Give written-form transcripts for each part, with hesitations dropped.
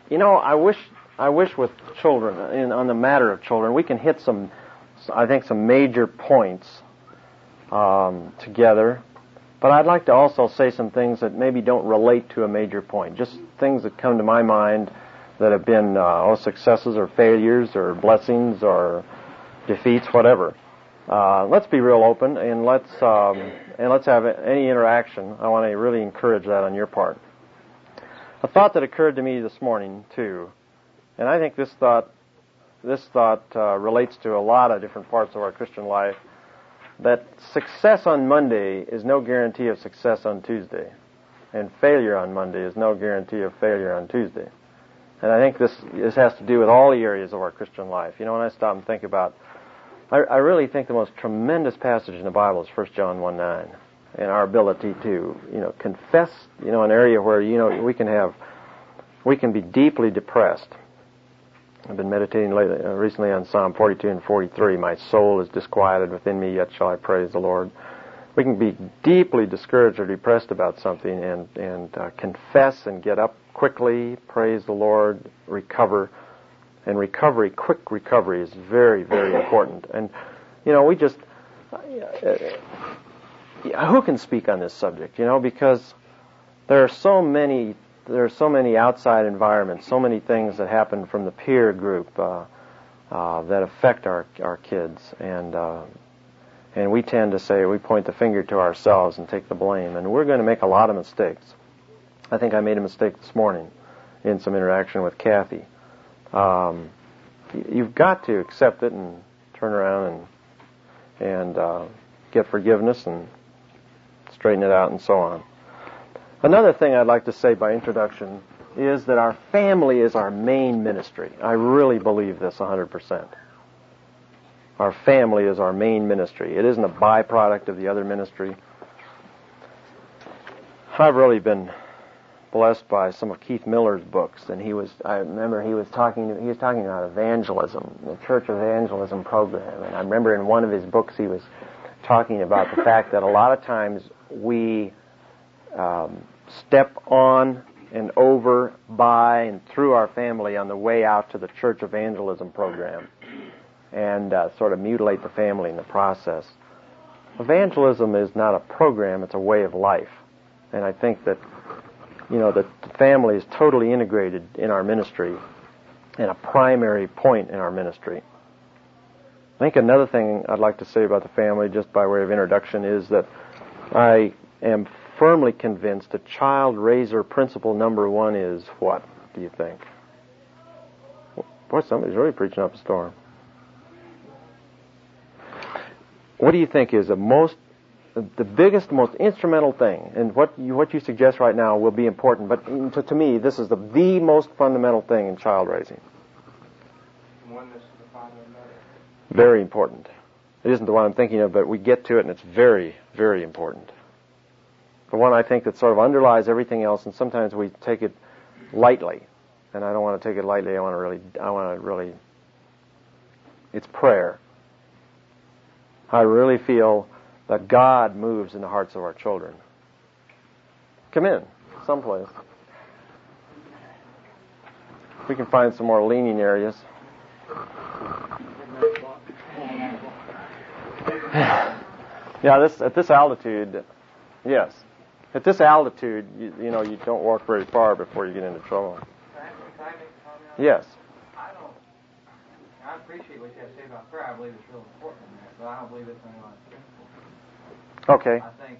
I wish with children, on the matter of children, we can hit some major points together. But I'd like to also say some things that maybe don't relate to a major point. Just things that come to my mind that have been successes or failures or blessings or defeats, whatever. Let's be real open and let's have any interaction. I want to really encourage that on your part. A thought that occurred to me this morning too, and I think this thought relates to a lot of different parts of our Christian life. That success on Monday is no guarantee of success on Tuesday, and failure on Monday is no guarantee of failure on Tuesday. And I think this has to do with all the areas of our Christian life. When I stop and think about, I really think the most tremendous passage in the Bible is 1 John 1:9, and our ability to, confess, an area where, we can be deeply depressed. I've been meditating recently on Psalm 42 and 43. My soul is disquieted within me, yet shall I praise the Lord. We can be deeply discouraged or depressed about something and confess and get up quickly, praise the Lord, recover. And quick recovery is very, very important. And, we just, who can speak on this subject, because there are so many outside environments, so many things that happen from the peer group that affect our kids, and we tend to say, we point the finger to ourselves and take the blame, and we're going to make a lot of mistakes. I think I made a mistake this morning in some interaction with Kathy. You've got to accept it and turn around and get forgiveness and straighten it out and so on. Another thing I'd like to say by introduction is that our family is our main ministry. I really believe this 100%. Our family is our main ministry. It isn't a byproduct of the other ministry. I've really been blessed by some of Keith Miller's books, and I remember he was talking about evangelism, the church evangelism program, and I remember in one of his books he was talking about the fact that a lot of times we step on and over, by, and through our family on the way out to the church evangelism program and sort of mutilate the family in the process. Evangelism is not a program, it's a way of life. And I think that, the family is totally integrated in our ministry and a primary point in our ministry. I think another thing I'd like to say about the family, just by way of introduction, is that I am firmly convinced that child raiser principle number one is what, do you think? Boy, somebody's really preaching up a storm. What do you think is the biggest, most instrumental thing? And what you suggest right now will be important, but to me, this is the most fundamental thing in child raising. Oneness of the father and mother. Very important. It isn't the one I'm thinking of, but we get to it, and it's very, very important. The one I think that sort of underlies everything else, and sometimes we take it lightly, and I don't want to take it lightly. I want to really. It's prayer. I really feel that God moves in the hearts of our children. Come in, someplace. We can find some more leaning areas. Yeah, at this altitude, yes. At this altitude, you don't walk very far before you get into trouble. Can I make a comment? Yes. I appreciate what you have to say about prayer. I believe it's real important in that, but I don't believe it's any less principle. Okay. I think,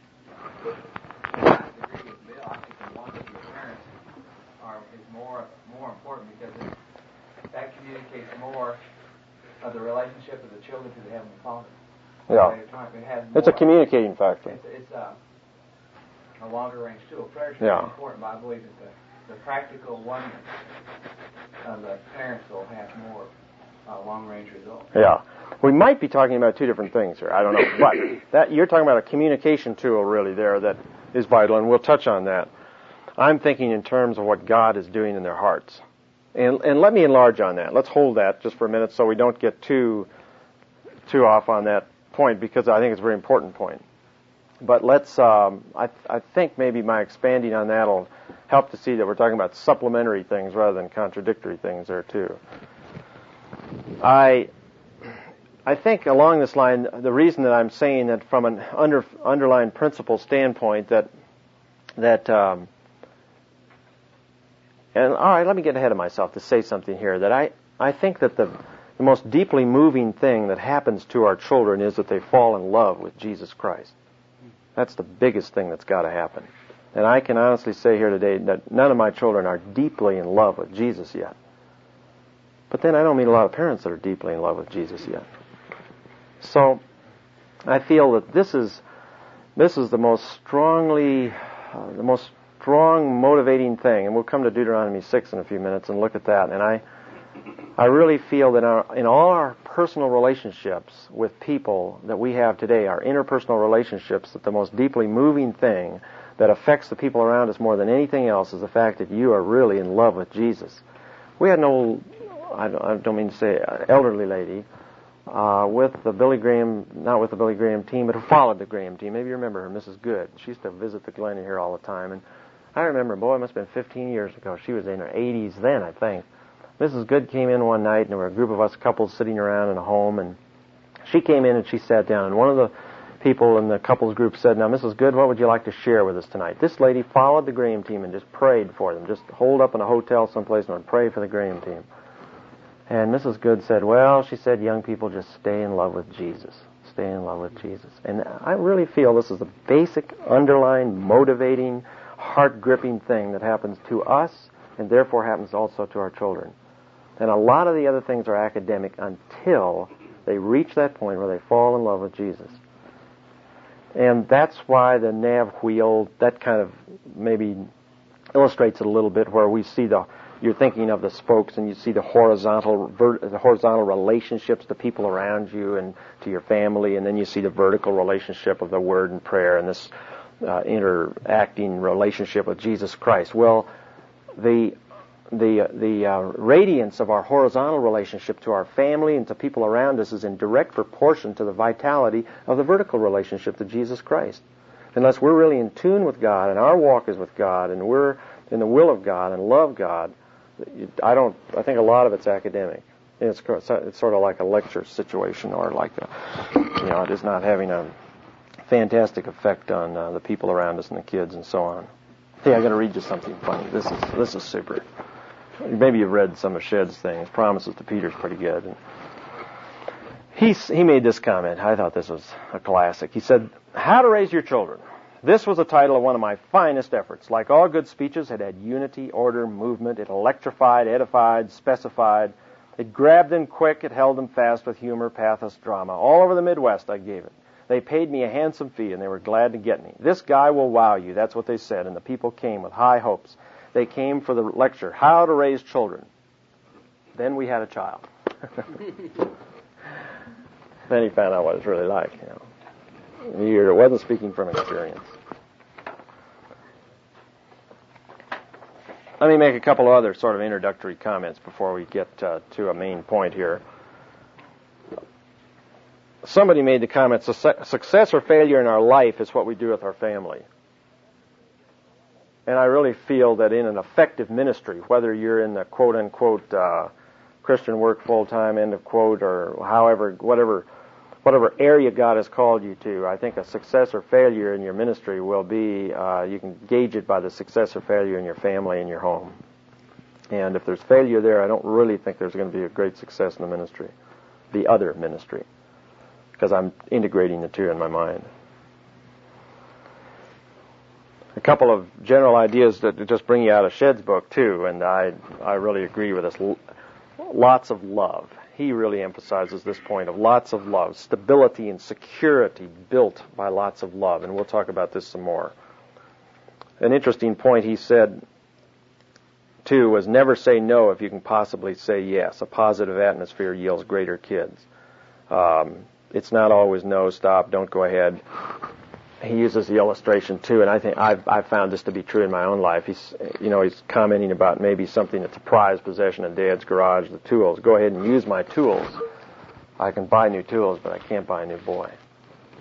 I agree with Bill. I think the oneness of the parents is more important because that communicates more of the relationship of the children to the Heavenly Father. Yeah. It's a communicating factor. It's a longer range tool. Prayer is very important, but I believe that the practical oneness of the parents will have more long-range results. Yeah. We might be talking about two different things here. I don't know. But that you're talking about a communication tool really there that is vital, and we'll touch on that. I'm thinking in terms of what God is doing in their hearts. And let me enlarge on that. Let's hold that just for a minute so we don't get too off on that point, because I think it's a very important point. But let's, I think maybe my expanding on that will help to see that we're talking about supplementary things rather than contradictory things there too. I think along this line, the reason that I'm saying that from an underlying principle standpoint and all right, let me get ahead of myself to say something here, that I think that the most deeply moving thing that happens to our children is that they fall in love with Jesus Christ. That's the biggest thing that's got to happen. And I can honestly say here today that none of my children are deeply in love with Jesus yet. But then I don't meet a lot of parents that are deeply in love with Jesus yet. So I feel that this is the most strong motivating thing. And we'll come to Deuteronomy 6 in a few minutes and look at that. And I really feel that in all our personal relationships with people that we have today, our interpersonal relationships, that the most deeply moving thing that affects the people around us more than anything else is the fact that you are really in love with Jesus. We had an old, I don't mean to say elderly lady, with the Billy Graham, not with the Billy Graham team, but who followed the Graham team. Maybe you remember her, Mrs. Good. She used to visit the Glen here all the time. And I remember, boy, it must have been 15 years ago. She was in her 80s then, I think. Mrs. Good came in one night, and there were a group of us couples sitting around in a home, and she came in and she sat down, and one of the people in the couples group said, "Now, Mrs. Good, what would you like to share with us tonight?" This lady followed the Graham team and just prayed for them, just holed up in a hotel someplace and would pray for the Graham team. And Mrs. Good said, well, she said, young people just stay in love with Jesus. Stay in love with Jesus. And I really feel this is the basic, underlying, motivating, heart-gripping thing that happens to us and therefore happens also to our children. And a lot of the other things are academic until they reach that point where they fall in love with Jesus. And that's why the nav wheel, that kind of maybe illustrates it a little bit, where we see you're thinking of the spokes and you see the horizontal relationships to people around you and to your family, and then you see the vertical relationship of the Word and prayer and this interacting relationship with Jesus Christ. Well, the radiance of our horizontal relationship to our family and to people around us is in direct proportion to the vitality of the vertical relationship to Jesus Christ. Unless we're really in tune with God and our walk is with God and we're in the will of God and love God, I think a lot of it's academic. It's sort of like a lecture situation, or like it is not having a fantastic effect on the people around us and the kids and so on. Hey, I got to read you something funny. This is super. Maybe you've read some of Shedd's things. Promises to Peter's pretty good. And he made this comment. I thought this was a classic. He said, "How to Raise Your Children." This was the title of one of my finest efforts. Like all good speeches, it had unity, order, movement. It electrified, edified, specified. It grabbed them quick. It held them fast with humor, pathos, drama. All over the Midwest I gave it. They paid me a handsome fee, and they were glad to get me. This guy will wow you. That's what they said, and the people came with high hopes. They came for the lecture, How to Raise Children. Then we had a child. Then he found out what it's really like, He wasn't speaking from experience. Let me make a couple of other sort of introductory comments before we get to a main point here. Somebody made the comment, success or failure in our life is what we do with our family. And I really feel that in an effective ministry, whether you're in the quote-unquote Christian work full-time, end of quote, or whatever area God has called you to, I think a success or failure in your ministry will be, you can gauge it by the success or failure in your family and your home. And if there's failure there, I don't really think there's going to be a great success in the ministry, the other ministry, because I'm integrating the two in my mind. A couple of general ideas that just bring you out of Shedd's book, too, and I really agree with this. Lots of love. He really emphasizes this point of lots of love, stability and security built by lots of love, and we'll talk about this some more. An interesting point he said, too, was never say no if you can possibly say yes. A positive atmosphere yields greater kids. It's not always no, stop, don't go ahead. He uses the illustration too, and I think I've found this to be true in my own life. He's commenting about maybe something that's a prized possession in Dad's garage, the tools. Go ahead and use my tools. I can buy new tools, but I can't buy a new boy.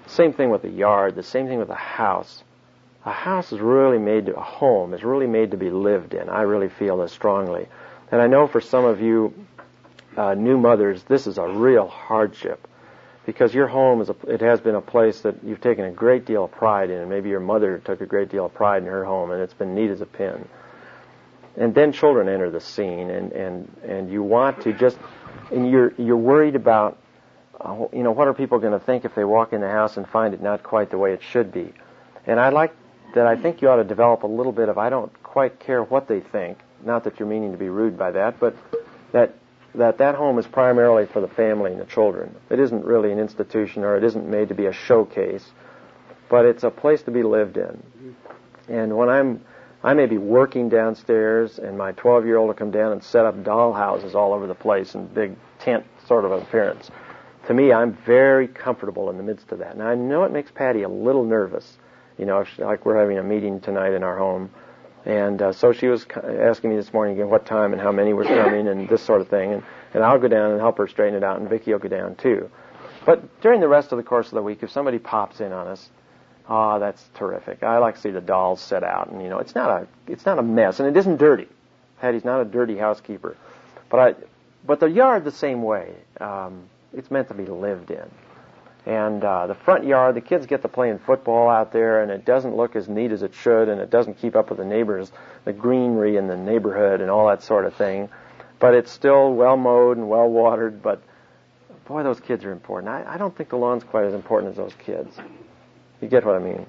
Same thing with the yard, the same thing with the house. A house is really made to, a home is really made to be lived in. I really feel this strongly. And I know for some of you new mothers, this is a real hardship, because your home it has been a place that you've taken a great deal of pride in, and maybe your mother took a great deal of pride in her home, and it's been neat as a pin. And then children enter the scene, and you want to just, and you're worried about, what are people going to think if they walk in the house and find it not quite the way it should be? And I think you ought to develop a little bit of, I don't quite care what they think, not that you're meaning to be rude by that, but that home is primarily for the family and the children. It isn't really an institution, or it isn't made to be a showcase, but it's a place to be lived in. And when I may be working downstairs, and my 12-year-old will come down and set up doll houses all over the place in big tent sort of appearance. To me, I'm very comfortable in the midst of that. Now, I know it makes Patty a little nervous. Like we're having a meeting tonight in our home. And so she was asking me this morning again what time and how many were coming and this sort of thing. And I'll go down and help her straighten it out, and Vicki will go down too. But during the rest of the course of the week, if somebody pops in on us, that's terrific. I like to see the dolls set out. And, it's not a mess. And it isn't dirty. Patty's not a dirty housekeeper. But the yard the same way. It's meant to be lived in. And the front yard, the kids get to playing football out there, and it doesn't look as neat as it should, and it doesn't keep up with the neighbors, the greenery in the neighborhood and all that sort of thing. But it's still well mowed and well watered. But boy, those kids are important. I don't think the lawn's quite as important as those kids. You get what I mean?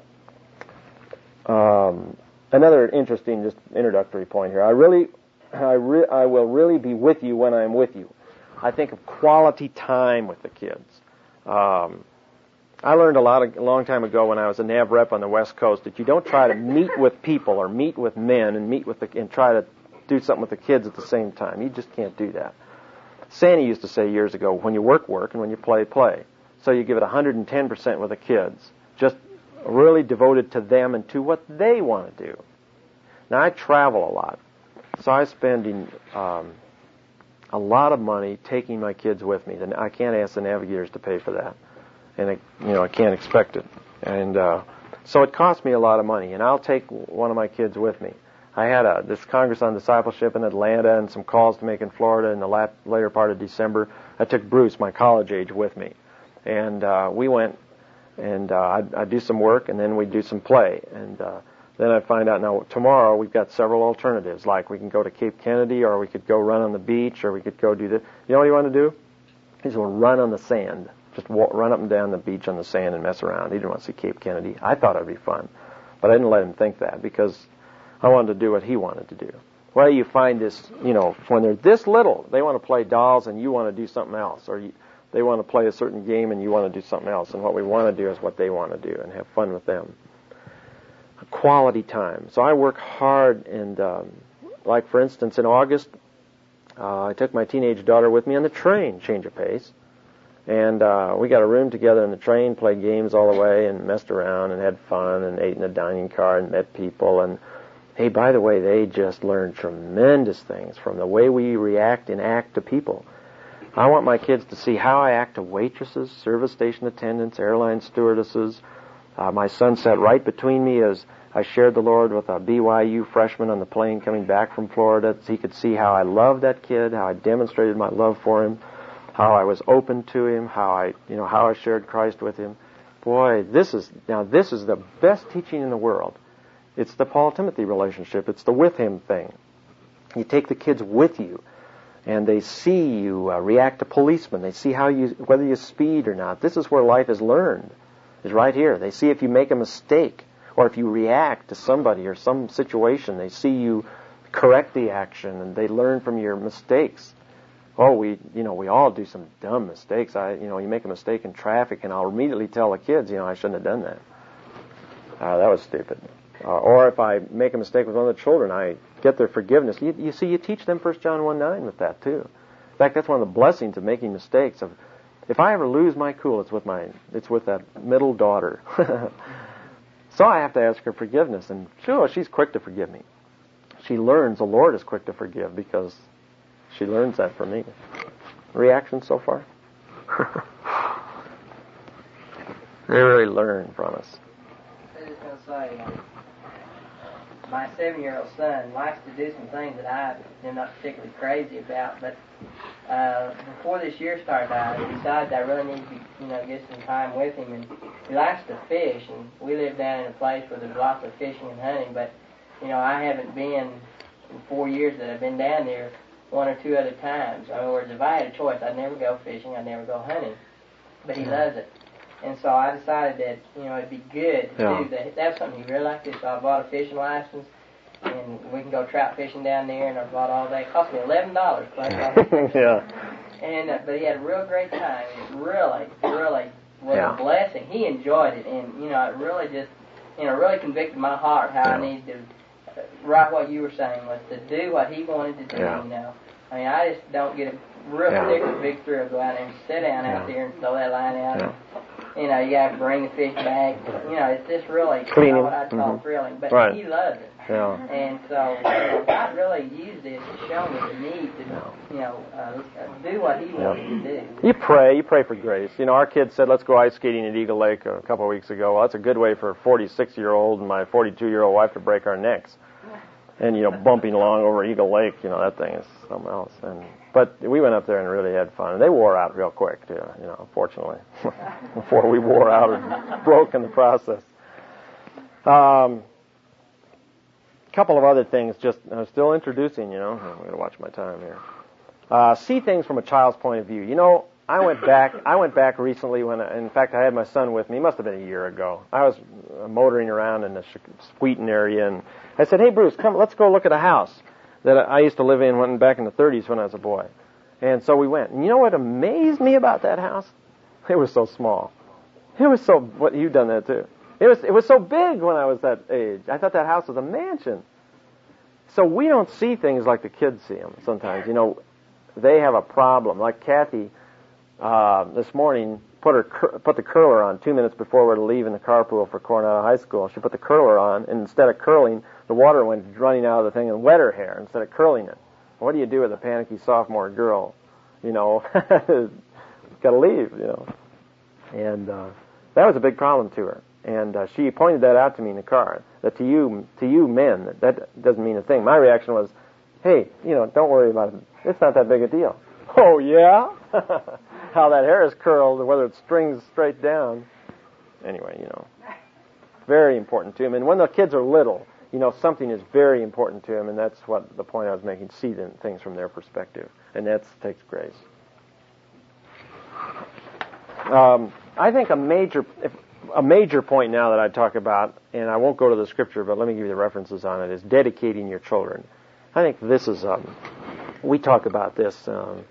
Another interesting, just introductory point here. I will really be with you when I'm with you. I think of quality time with the kids. I learned a long time ago when I was a NAV rep on the West Coast that you don't try to meet with people or meet with men and try to do something with the kids at the same time. You just can't do that. Sandy used to say years ago, when you work, and when you play, play. So you give it 110% with the kids, just really devoted to them and to what they want to do. Now, I travel a lot, so I'm spending a lot of money taking my kids with me. I can't ask the Navigators to pay for that, and I can't expect it. And so it costs me a lot of money, and I'll take one of my kids with me. I had this Congress on Discipleship in Atlanta and some calls to make in Florida in the later part of December. I took Bruce, my college age, with me, and we went, and I'd do some work, and then we'd do some play, and then I find out, now, tomorrow we've got several alternatives, like we can go to Cape Kennedy, or we could go run on the beach, or we could go do this. You know what you want to do? He said, well, run on the sand. Just run up and down the beach on the sand and mess around. He didn't want to see Cape Kennedy. I thought it would be fun, but I didn't let him think that, because I wanted to do what he wanted to do. Well, you find this, when they're this little, they want to play dolls and you want to do something else, or they want to play a certain game and you want to do something else, and what we want to do is what they want to do and have fun with them. Quality time. So I work hard, and like for instance in August, I took my teenage daughter with me on the train, change of pace, and we got a room together in the train, played games all the way, and messed around and had fun, and ate in the dining car and met people. And hey, by the way, they just learned tremendous things from the way we react and act to people. I want my kids to see how I act to waitresses, service station attendants, airline stewardesses. My son sat right between me as I shared the Lord with a BYU freshman on the plane coming back from Florida. So he could see how I loved that kid, how I demonstrated my love for him, how I was open to him, how I shared Christ with him. Boy, this is the best teaching in the world. It's the Paul Timothy relationship. It's the with him thing. You take the kids with you, and they see you react to policemen. They see whether you speed or not. This is where life is learned. Is right here. They see if you make a mistake, or if you react to somebody or some situation. They see you correct the action, and they learn from your mistakes. Oh, we all do some dumb mistakes. You make a mistake in traffic, and I'll immediately tell the kids, I shouldn't have done that. That was stupid. Or if I make a mistake with one of the children, I get their forgiveness. You see, you teach them 1 John 1:9 with that too. In fact, that's one of the blessings of making mistakes. If I ever lose my cool, it's with that middle daughter. So I have to ask her forgiveness, and sure, she's quick to forgive me. She learns the Lord is quick to forgive because she learns that from me. Reaction so far? They really learn from us. I was just going to say, my 7-year-old son likes to do some things that I am not particularly crazy about, but before this year started, I decided I really need to, get some time with him, and he likes to fish, and we live down in a place where there's lots of fishing and hunting, but, I haven't been, in 4 years that I've been down there, 1 or 2 other times. In other words, if I had a choice, I'd never go fishing, I'd never go hunting, but he loves it. And so I decided that, it'd be good to do that. That's something he really liked to do. So I bought a fishing license, and we can go trout fishing down there, and I bought all that. It cost me $11 plus Yeah. And but he had a real great time. It really was a blessing. He enjoyed it, and it really just really convicted my heart how I needed to right what you were saying was to do what he wanted to do. I mean, I just don't get a real particular big thrill to go out there and sit down out there and throw that line out. You got to bring the fish back. It's just really not what I'd call thrilling, but he loves it. Yeah. And so God really used this to show me the need to, do what He wanted to do. You pray for grace. Our kids said, let's go ice skating at Eagle Lake a couple of weeks ago. Well, that's a good way for a 46-year-old and my 42-year-old wife to break our necks. And, bumping along over Eagle Lake, that thing is something else. But we went up there and really had fun. And they wore out real quick, too, fortunately, before we wore out and broke in the process. Couple of other things, I'm still introducing, I'm going to watch my time here. See things from a child's point of view. I went back recently in fact, I had my son with me. It must have been a year ago. I was motoring around in the Squeaton area, and I said, hey, Bruce, come, let's go look at a house that I used to live in back in the 30s when I was a boy. And so we went. And you know what amazed me about that house? It was so small. You've done that too. It was so big when I was that age. I thought that house was a mansion. So we don't see things like the kids see them sometimes. They have a problem. Like Kathy, this morning, put the curler on 2 minutes before we were to leave in the carpool for Coronado High School. She put the curler on, and instead of curling, the water went running out of the thing and wet her hair instead of curling it. What do you do with a panicky sophomore girl? Got to leave, And that was a big problem to her. And she pointed that out to me in the car, that to you men, that doesn't mean a thing. My reaction was, hey, don't worry about it. It's not that big a deal. Oh, yeah? How that hair is curled, whether it strings straight down. Anyway, very important to him. And when the kids are little, something is very important to them, and that's what the point I was making, see things from their perspective. And that takes grace. I think a major point now that I talk about, and I won't go to the scripture, but let me give you the references on it, is dedicating your children. I think this is, we talk about this.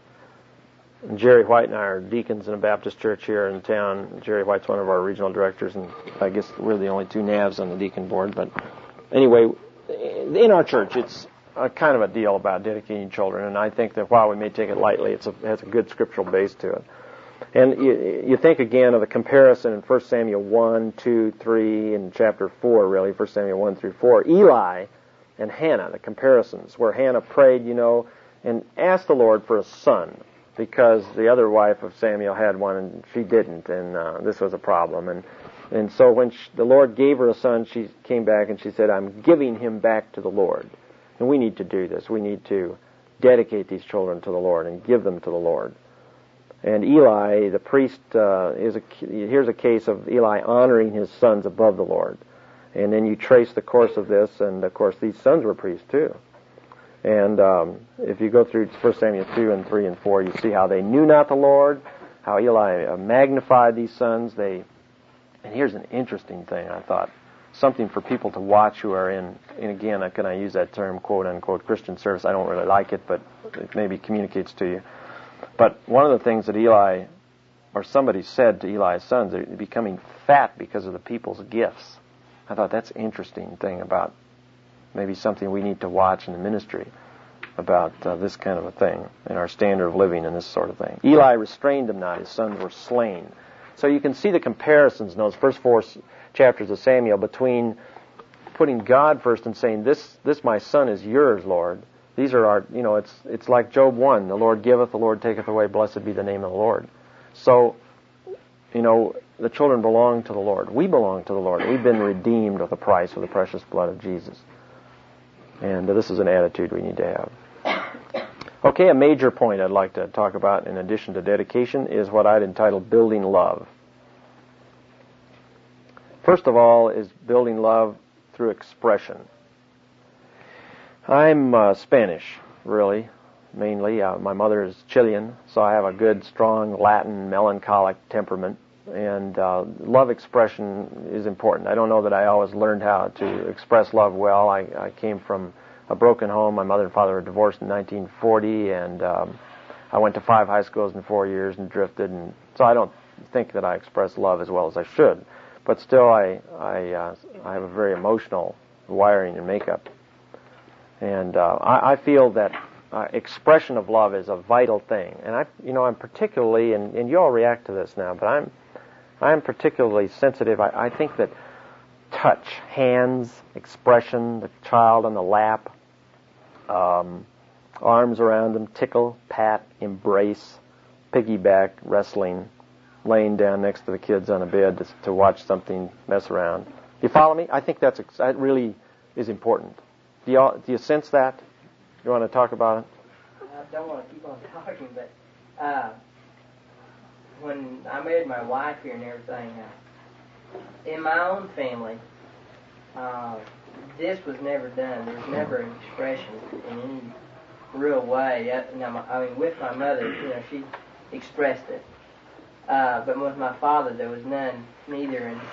Jerry White and I are deacons in a Baptist church here in town. Jerry White's one of our regional directors, and I guess we're the only two NAVs on the deacon board. But anyway, in our church, it's a kind of a deal about dedicating children, and I think that while we may take it lightly, it has a good scriptural base to it. And you think again of the comparison in 1 Samuel 1, 2, 3, and chapter 4, really, 1 Samuel 1 through 4. Eli and Hannah, the comparisons, where Hannah prayed, and asked the Lord for a son, because the other wife of Samuel had one and she didn't, and this was a problem. And so when the Lord gave her a son, she came back and she said, I'm giving him back to the Lord. And we need to do this. We need to dedicate these children to the Lord and give them to the Lord. And Eli, the priest, here's a case of Eli honoring his sons above the Lord. And then you trace the course of this, and of course these sons were priests too. And if you go through 1 Samuel 2 and 3 and 4, you see how they knew not the Lord, how Eli magnified these sons. And here's an interesting thing, I thought, something for people to watch who are in, and again, can I use that term, quote unquote, Christian service? I don't really like it, but it maybe communicates to you. But one of the things that Eli, or somebody said to Eli's sons, they're becoming fat because of the people's gifts. I thought that's an interesting thing about maybe something we need to watch in the ministry about this kind of a thing and our standard of living and this sort of thing. Eli restrained them not. His sons were slain. So you can see the comparisons in those first 4 chapters of Samuel between putting God first and saying, this my son is yours, Lord. These are our, it's like Job 1, the Lord giveth, the Lord taketh away, blessed be the name of the Lord. So, the children belong to the Lord. We belong to the Lord. We've been redeemed with a price, with the precious blood of Jesus. And this is an attitude we need to have. Okay, a major point I'd like to talk about in addition to dedication is what I'd entitled building love. First of all is building love through expression. I'm Spanish, really, mainly. My mother is Chilean, so I have a good, strong Latin, melancholic temperament. And love expression is important. I don't know that I always learned how to express love well. I came from a broken home. My mother and father were divorced in 1940, and I went to 5 high schools in 4 years and drifted. And so I don't think that I express love as well as I should. But still, I have a very emotional wiring and makeup. And I feel that expression of love is a vital thing. And I'm particularly, and you all react to this now, but I'm particularly sensitive. I think that touch, hands, expression, the child on the lap, arms around them, tickle, pat, embrace, piggyback, wrestling, laying down next to the kids on a bed to watch something mess around. Do you follow me? I think that really is important. Do you sense that? You want to talk about it? I don't want to keep on talking, but when I married my wife here and everything, in my own family, this was never done. There was never an expression in any real way. With my mother, she expressed it. But with my father, there was none, neither in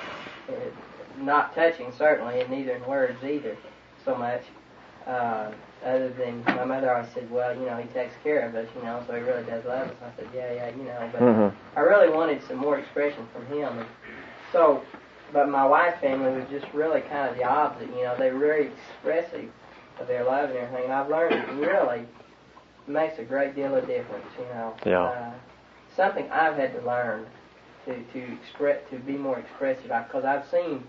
not touching, certainly, and neither in words either so much. Other than my mother always said, well, he takes care of us, so he really does love us. I said, yeah, but I really wanted some more expression from him. And so, but my wife's family was just really kind of the opposite, they were very expressive of their love and everything. And I've learned it really makes a great deal of difference, Yeah. Something I've had to learn to be more expressive, because I've seen,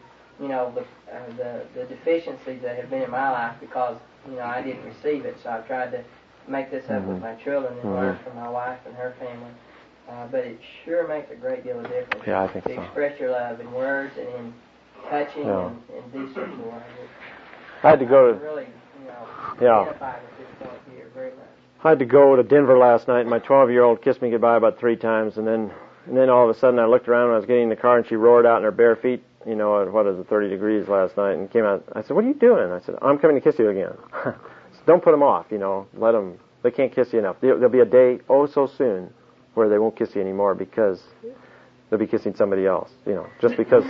the deficiencies that have been in my life because, I didn't receive it. So I've tried to make this up with my children and learn from my wife and her family. But it sure makes a great deal of difference to express your love in words and in touching and do such a way. I had to go to really, identify with this point here very much. I had to go to Denver last night, and my 12-year-old kissed me goodbye about 3 times, and then all of a sudden I looked around when I was getting in the car, and she roared out in her bare feet, what is it, 30 degrees last night, and came out. I said, what are you doing? I said, I'm coming to kiss you again. So don't put them off, let them, they can't kiss you enough. There'll be a day, so soon, where they won't kiss you anymore because they'll be kissing somebody else, just because.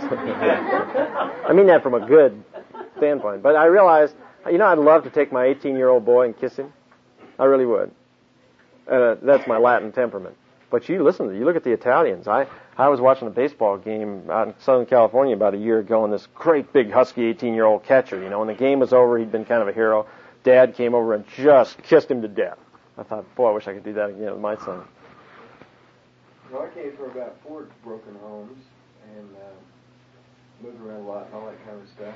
I mean that from a good standpoint. But I realized, I'd love to take my 18-year-old boy and kiss him. I really would. That's my Latin temperament. But you look at the Italians. I was watching a baseball game out in Southern California about a year ago, and this great big husky 18-year-old catcher, when the game was over, he'd been kind of a hero. Dad came over and just kissed him to death. I thought, boy, I wish I could do that again with my son. Well, I came from about 4 broken homes and moved around a lot and all that kind of stuff.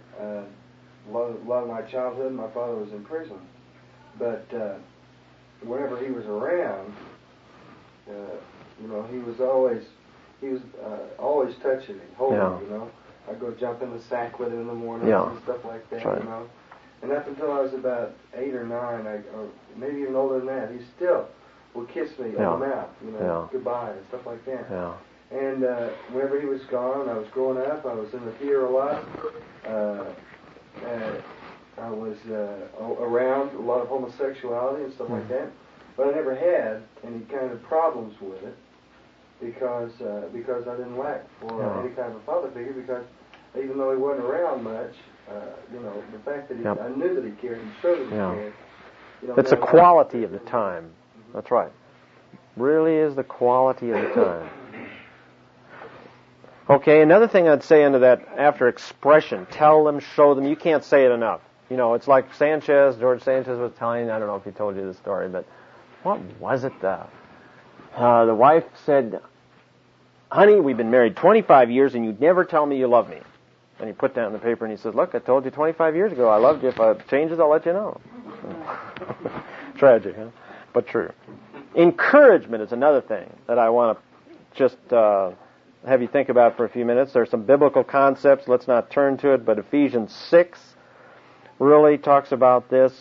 A lot of my childhood, my father was in prison. But whenever he was around, he was always touching me, holding me, I'd go jump in the sack with him in the morning and stuff like that, right. And up until I was about 8 or 9, or maybe even older than that, he still would kiss me on the mouth, goodbye and stuff like that. Yeah. And whenever he was gone, I was growing up, I was in the theater a lot. I was around a lot of homosexuality and stuff like that, but I never had any kind of problems with it because I didn't lack for any kind of a father figure. Because even though he wasn't around much, the fact that I knew that he cared and showed that he cared. It's a quality of the time. That's right. Really is the quality of the time. Okay, another thing I'd say under that, after expression, tell them, show them. You can't say it enough. It's like George Sanchez was telling, I don't know if he told you the story, but what was it? The wife said, honey, we've been married 25 years and you never tell me you love me. And he put down the paper and he said, look, I told you 25 years ago I loved you. If it changes, I'll let you know. Tragic, huh? But true. Encouragement is another thing that I want to just have you think about for a few minutes. There's some biblical concepts. Let's not turn to it, but Ephesians 6 really talks about this.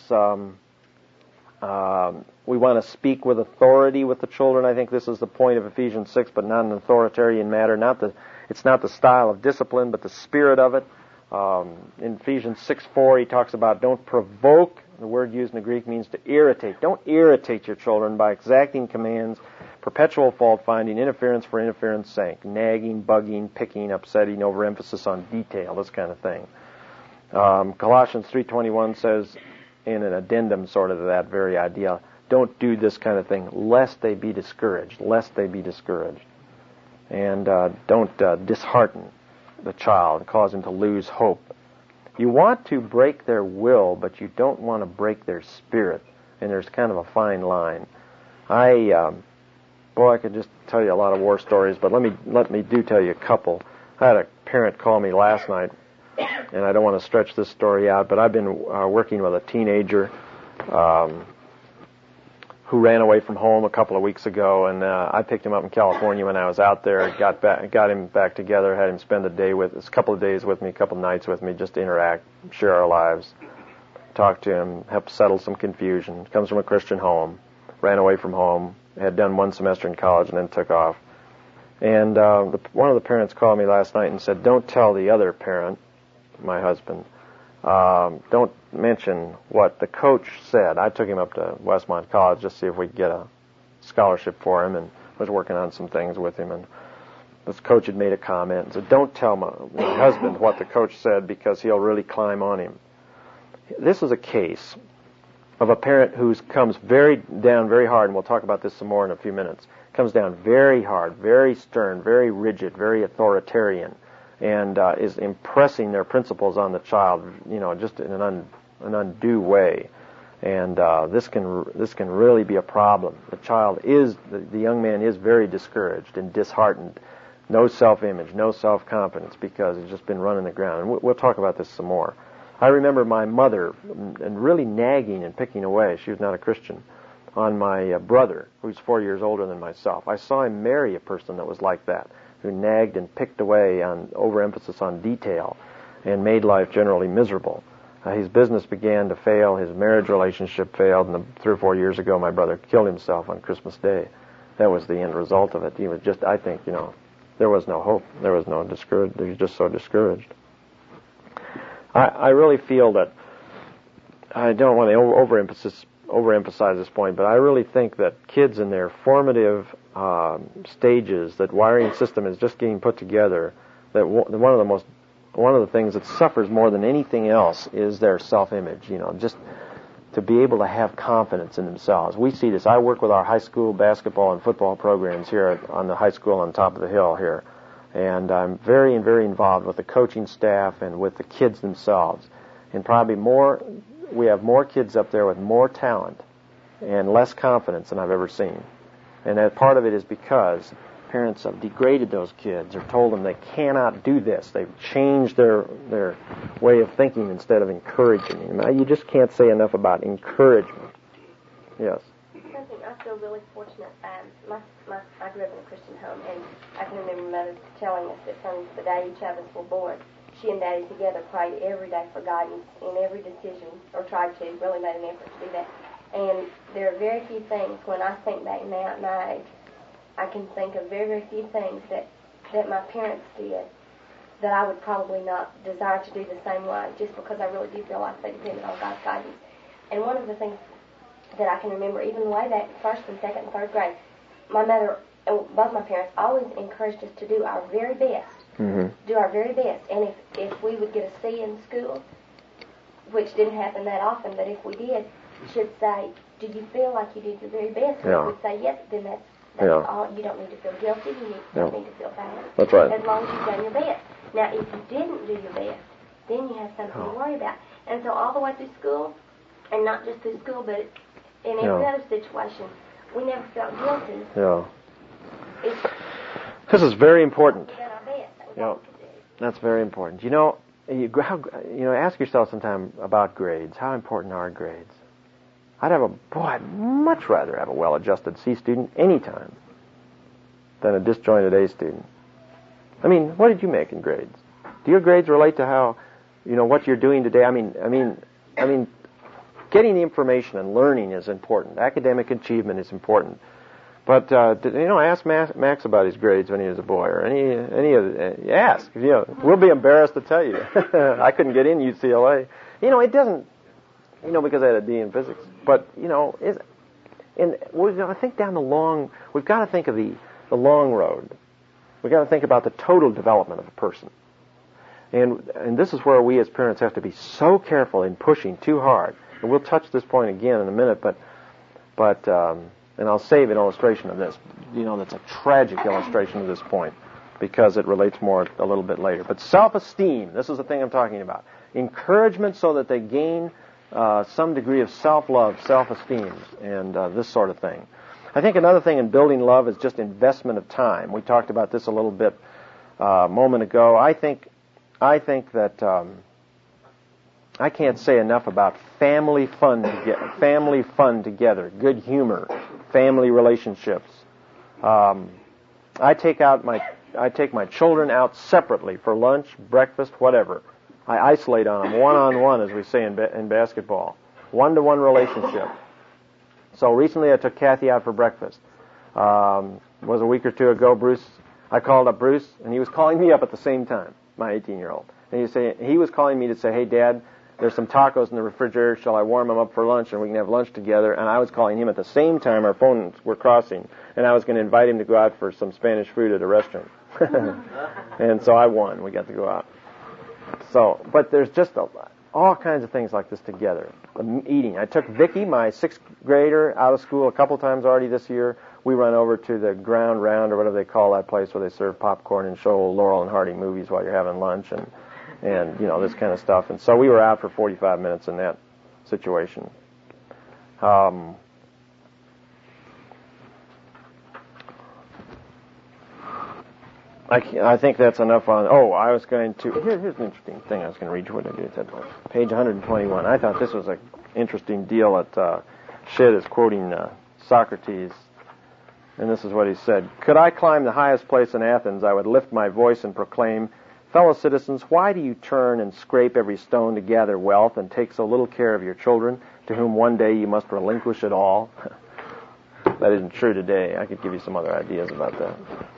We want to speak with authority with the children. I think this is the point of Ephesians 6, but not an authoritarian matter. It's not the style of discipline, but the spirit of it. In Ephesians 6:4, he talks about don't provoke. The word used in the Greek means to irritate. Don't irritate your children by exacting commands, perpetual fault-finding, interference for interference sake, nagging, bugging, picking, upsetting, overemphasis on detail, this kind of thing. Colossians 3:21 says, in an addendum sort of to that very idea, don't do this kind of thing lest they be discouraged, And don't dishearten the child, cause him to lose hope. You want to break their will, but you don't want to break their spirit. And there's kind of a fine line. I could just tell you a lot of war stories, but let me do tell you a couple. I had a parent call me last night, and I don't want to stretch this story out, but I've been working with a teenager who ran away from home a couple of weeks ago, and I picked him up in California when I was out there, got him back together, had him spend a couple of days with me, a couple of nights with me, just to interact, share our lives, talk to him, help settle some confusion. Comes from a Christian home, ran away from home, had done one semester in college and then took off. And one of the parents called me last night and said, don't tell the other parent, my husband, don't mention what the coach said. I took him up to Westmont College just to see if we could get a scholarship for him, and was working on some things with him. And this coach had made a comment and said, don't tell my husband what the coach said because he'll really climb on him. This is a case of a parent who comes down very hard, and we'll talk about this some more in a few minutes, comes down very hard, very stern, very rigid, very authoritarian, and is impressing their principles on the child, just in an undue way. And this can really be a problem. The young man is very discouraged and disheartened, no self-image, no self-confidence, because he's just been running the ground. And we'll talk about this some more. I remember my mother and really nagging and picking away. She was not a Christian, on my brother, who's 4 years older than myself. I saw him marry a person that was like that, who nagged and picked away on overemphasis on detail and made life generally miserable. His business began to fail. His marriage relationship failed, and 3 or 4 years ago, my brother killed himself on Christmas Day. That was the end result of it. He was just, I think, there was no hope. There was no discouraged. He was just so discouraged. I really feel that, I don't want to overemphasize this point, but I really think that kids in their formative stages, that wiring system is just getting put together, that one of the things that suffers more than anything else is their self-image, just to be able to have confidence in themselves. We see this. I work with our high school basketball and football programs here on the high school on top of the hill here, and I'm very, very involved with the coaching staff and with the kids themselves. And probably we have more kids up there with more talent and less confidence than I've ever seen. And that part of it is because parents have degraded those kids or told them they cannot do this. They've changed their way of thinking instead of encouraging them. You just can't say enough about encouragement. Yes. Something I feel really fortunate. I grew up in a Christian home, and I can remember Mother telling us that from the day each of us were born, she and Daddy together prayed every day for guidance in every decision, or tried to, really made an effort to do that. And there are very few things, when I think back now at my age, I can think of very, very few things that my parents did that I would probably not desire to do the same way, just because I really do feel like they depended on God's guidance. And one of the things that I can remember, even way back first and second and third grade, my mother, both my parents, always encouraged us to do our very best. Mm-hmm. Do our very best. And if we would get a C in school, which didn't happen that often, but if we did, she'd say, do you feel like you did your very best? And if we'd say yes, then that's all. You don't need to feel guilty. You don't need to feel bad. That's right. As long as you've done your best. Now, if you didn't do your best, then you have something to worry about. And so all the way through school, and not just through school, but in every other situation, we never felt guilty. Yeah. This is very important. We done our best. Yeah, that's very important. Ask yourself sometime about grades. How important are grades? I'd much rather have a well-adjusted C student anytime than a disjointed A student. I mean, what did you make in grades? Do your grades relate to how, what you're doing today? I mean, getting the information and learning is important. Academic achievement is important. But ask Max about his grades when he was a boy, or any of the, ask. We'll be embarrassed to tell you. I couldn't get in UCLA. It doesn't. Because I had a D in physics. But we've got to think down the long. We've got to think of the long road. We've got to think about the total development of a person. And this is where we as parents have to be so careful in pushing too hard. And we'll touch this point again in a minute, but and I'll save an illustration of this. That's a tragic illustration of this point because it relates more a little bit later. But self-esteem, this is the thing I'm talking about. Encouragement so that they gain some degree of self-love, self-esteem, and this sort of thing. I think another thing in building love is just investment of time. We talked about this a little bit a moment ago. I think that I can't say enough about family fun together, good humor, family relationships. I take my children out separately for lunch, breakfast, whatever. I isolate on them, one-on-one, as we say in basketball, one-to-one relationship. So recently I took Kathy out for breakfast. Was a week or two ago. I called up Bruce, and he was calling me up at the same time, my 18-year-old. And he was calling me to say, "Hey, Dad, there's some tacos in the refrigerator. Shall I warm them up for lunch and we can have lunch together?" And I was calling him at the same time. Our phones were crossing, and I was going to invite him to go out for some Spanish food at a restaurant. And so I won. We got to go out. So, but there's just all kinds of things like this together. Eating. I took Vicky, my 6th grader, out of school a couple times already this year. We run over to the Ground Round, or whatever they call that place where they serve popcorn and show Laurel and Hardy movies while you're having lunch and this kind of stuff. And so we were out for 45 minutes in that situation. I think that's enough on... I was going to... Here's an interesting thing I was going to read you. What did I do with that? Page 121. I thought this was an interesting deal that Shedd is quoting Socrates. And this is what he said. "Could I climb the highest place in Athens, I would lift my voice and proclaim, 'Fellow citizens, why do you turn and scrape every stone to gather wealth and take so little care of your children, to whom one day you must relinquish it all?'" That isn't true today. I could give you some other ideas about that.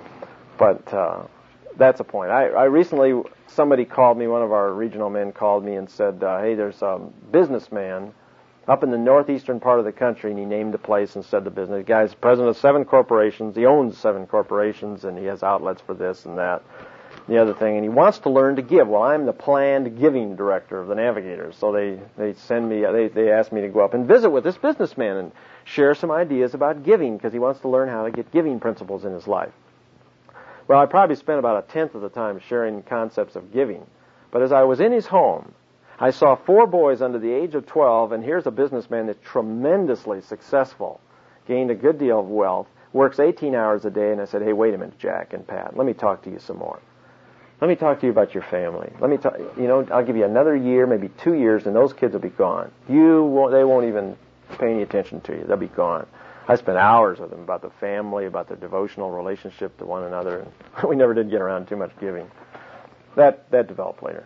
But that's a point. I recently, somebody called me, one of our regional men called me and said, "Hey, there's a businessman up in the northeastern part of the country," and he named the place and said the business. The guy's president of 7 corporations. He owns 7 corporations, and he has outlets for this and that, the other thing, and he wants to learn to give. Well, I'm the planned giving director of the Navigators, so they send me, they asked me to go up and visit with this businessman and share some ideas about giving, because he wants to learn how to get giving principles in his life. Well, I probably spent about 1/10 of the time sharing concepts of giving, but as I was in his home, I saw 4 boys under the age of 12, and here's a businessman that's tremendously successful, gained a good deal of wealth, works 18 hours a day, and I said, "Hey, wait a minute, Jack and Pat, let me talk to you some more. Let me talk to you about your family. I'll give you another year, maybe 2 years, and those kids will be gone. They won't even pay any attention to you. They'll be gone." I spent hours with them about the family, about their devotional relationship to one another, and we never did get around too much giving. That developed later.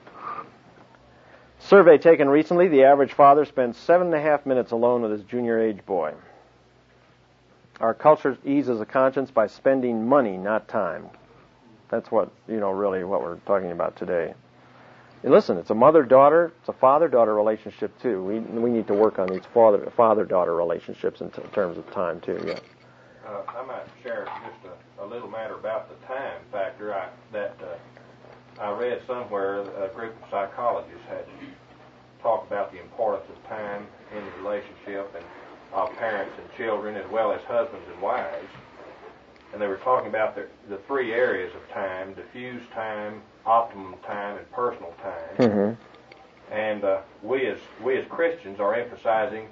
Survey taken recently, the average father spends 7.5 minutes alone with his junior age boy. Our culture eases the conscience by spending money, not time. That's what, really what we're talking about today. And listen, it's a mother-daughter, it's a father-daughter relationship too. We need to work on these father-daughter relationships in terms of time too, yeah. I might share just a little matter about the time factor. I read somewhere a group of psychologists had talked about the importance of time in the relationship and of parents and children, as well as husbands and wives. And they were talking about the 3 areas of time: diffuse time, optimum time, and personal time. Mm-hmm. And we as Christians are emphasizing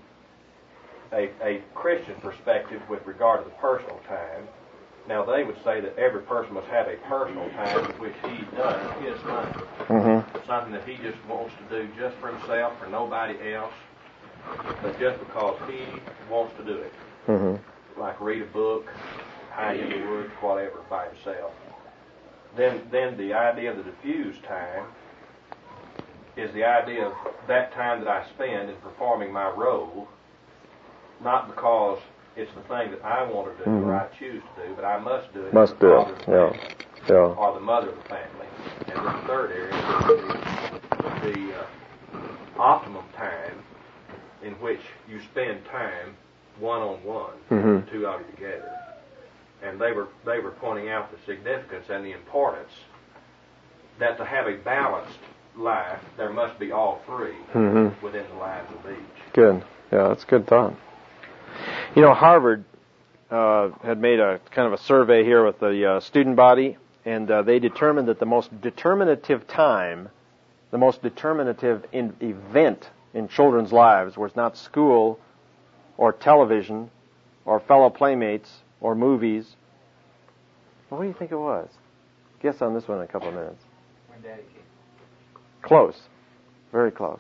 a Christian perspective with regard to the personal time. Now, they would say that every person must have a personal time in which he does his thing. Mm-hmm. Something that he just wants to do just for himself, for nobody else, but just because he wants to do it. Mm-hmm. Like read a book, hide in the woods, whatever, by himself. then the idea of the diffused time is the idea of that time that I spend in performing my role, not because it's the thing that I want to do or I choose to do, but I must do it. Must do it, yeah. Or the mother of the family. And then the third area is the optimum time in which you spend time one-on-one, the two of you together. And they were pointing out the significance and the importance that to have a balanced life, there must be all three within the lives of each. Good. Yeah, that's a good thought. You know, Harvard had made a kind of a survey here with the student body, and they determined that the most determinative time, the most determinative event in children's lives was not school or television or fellow playmates or movies. Well, what do you think it was? Guess on this one in a couple of minutes. When Daddy came. Close. Very close.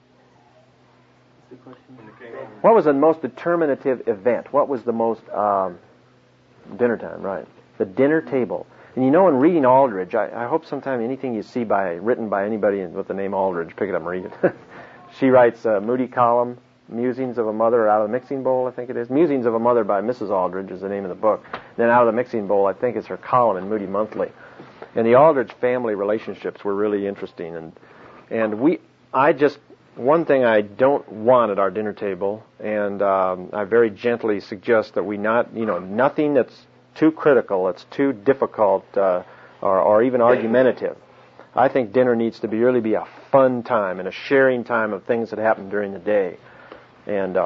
What was the most determinative event? What was the most dinner time, right? The dinner table. And you know, in reading Aldrich, I hope sometime anything you see written by anybody with the name Aldrich, pick it up and read it. She writes a Moody column, Musings of a Mother Out of the Mixing Bowl, I think it is. Musings of a Mother by Mrs. Aldrich is the name of the book. Then Out of the Mixing Bowl, I think, is her column in Moody Monthly. And the Aldrich family relationships were really interesting. One thing I don't want at our dinner table, and I very gently suggest that we nothing that's too critical, that's too difficult, or even argumentative. I think dinner needs to really be a fun time and a sharing time of things that happen during the day. And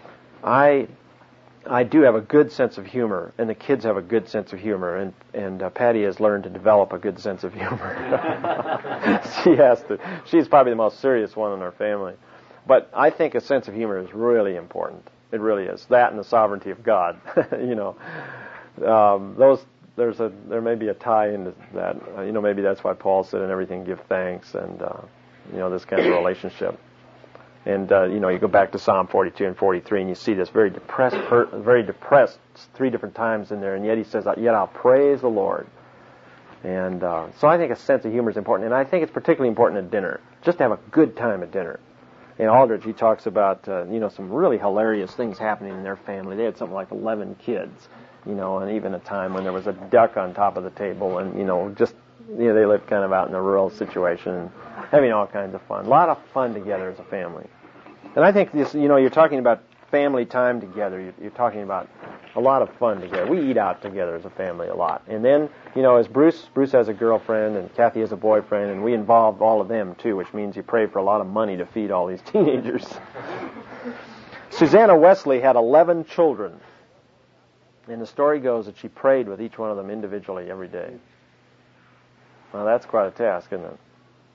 I do have a good sense of humor, and the kids have a good sense of humor, and Patty has learned to develop a good sense of humor. She has to. She's probably the most serious one in our family. But I think a sense of humor is really important. It really is. That and the sovereignty of God. There may be a tie into that. Maybe that's why Paul said in everything give thanks, and this kind of relationship. And, you go back to Psalm 42 and 43, and you see this very depressed, three different times in there, and yet he says, yet I'll praise the Lord. And so I think a sense of humor is important, and I think it's particularly important at dinner, just to have a good time at dinner. In Aldrich, he talks about, some really hilarious things happening in their family. They had something like 11 kids, and even a time when there was a duck on top of the table, and, they lived kind of out in a rural situation, having all kinds of fun. A lot of fun together as a family. And I think this, you're talking about family time together. You're talking about a lot of fun together. We eat out together as a family a lot. And then, as Bruce has a girlfriend and Kathy has a boyfriend, and we involve all of them too, which means you pray for a lot of money to feed all these teenagers. Susanna Wesley had 11 children. And the story goes that she prayed with each one of them individually every day. Well, that's quite a task, isn't it?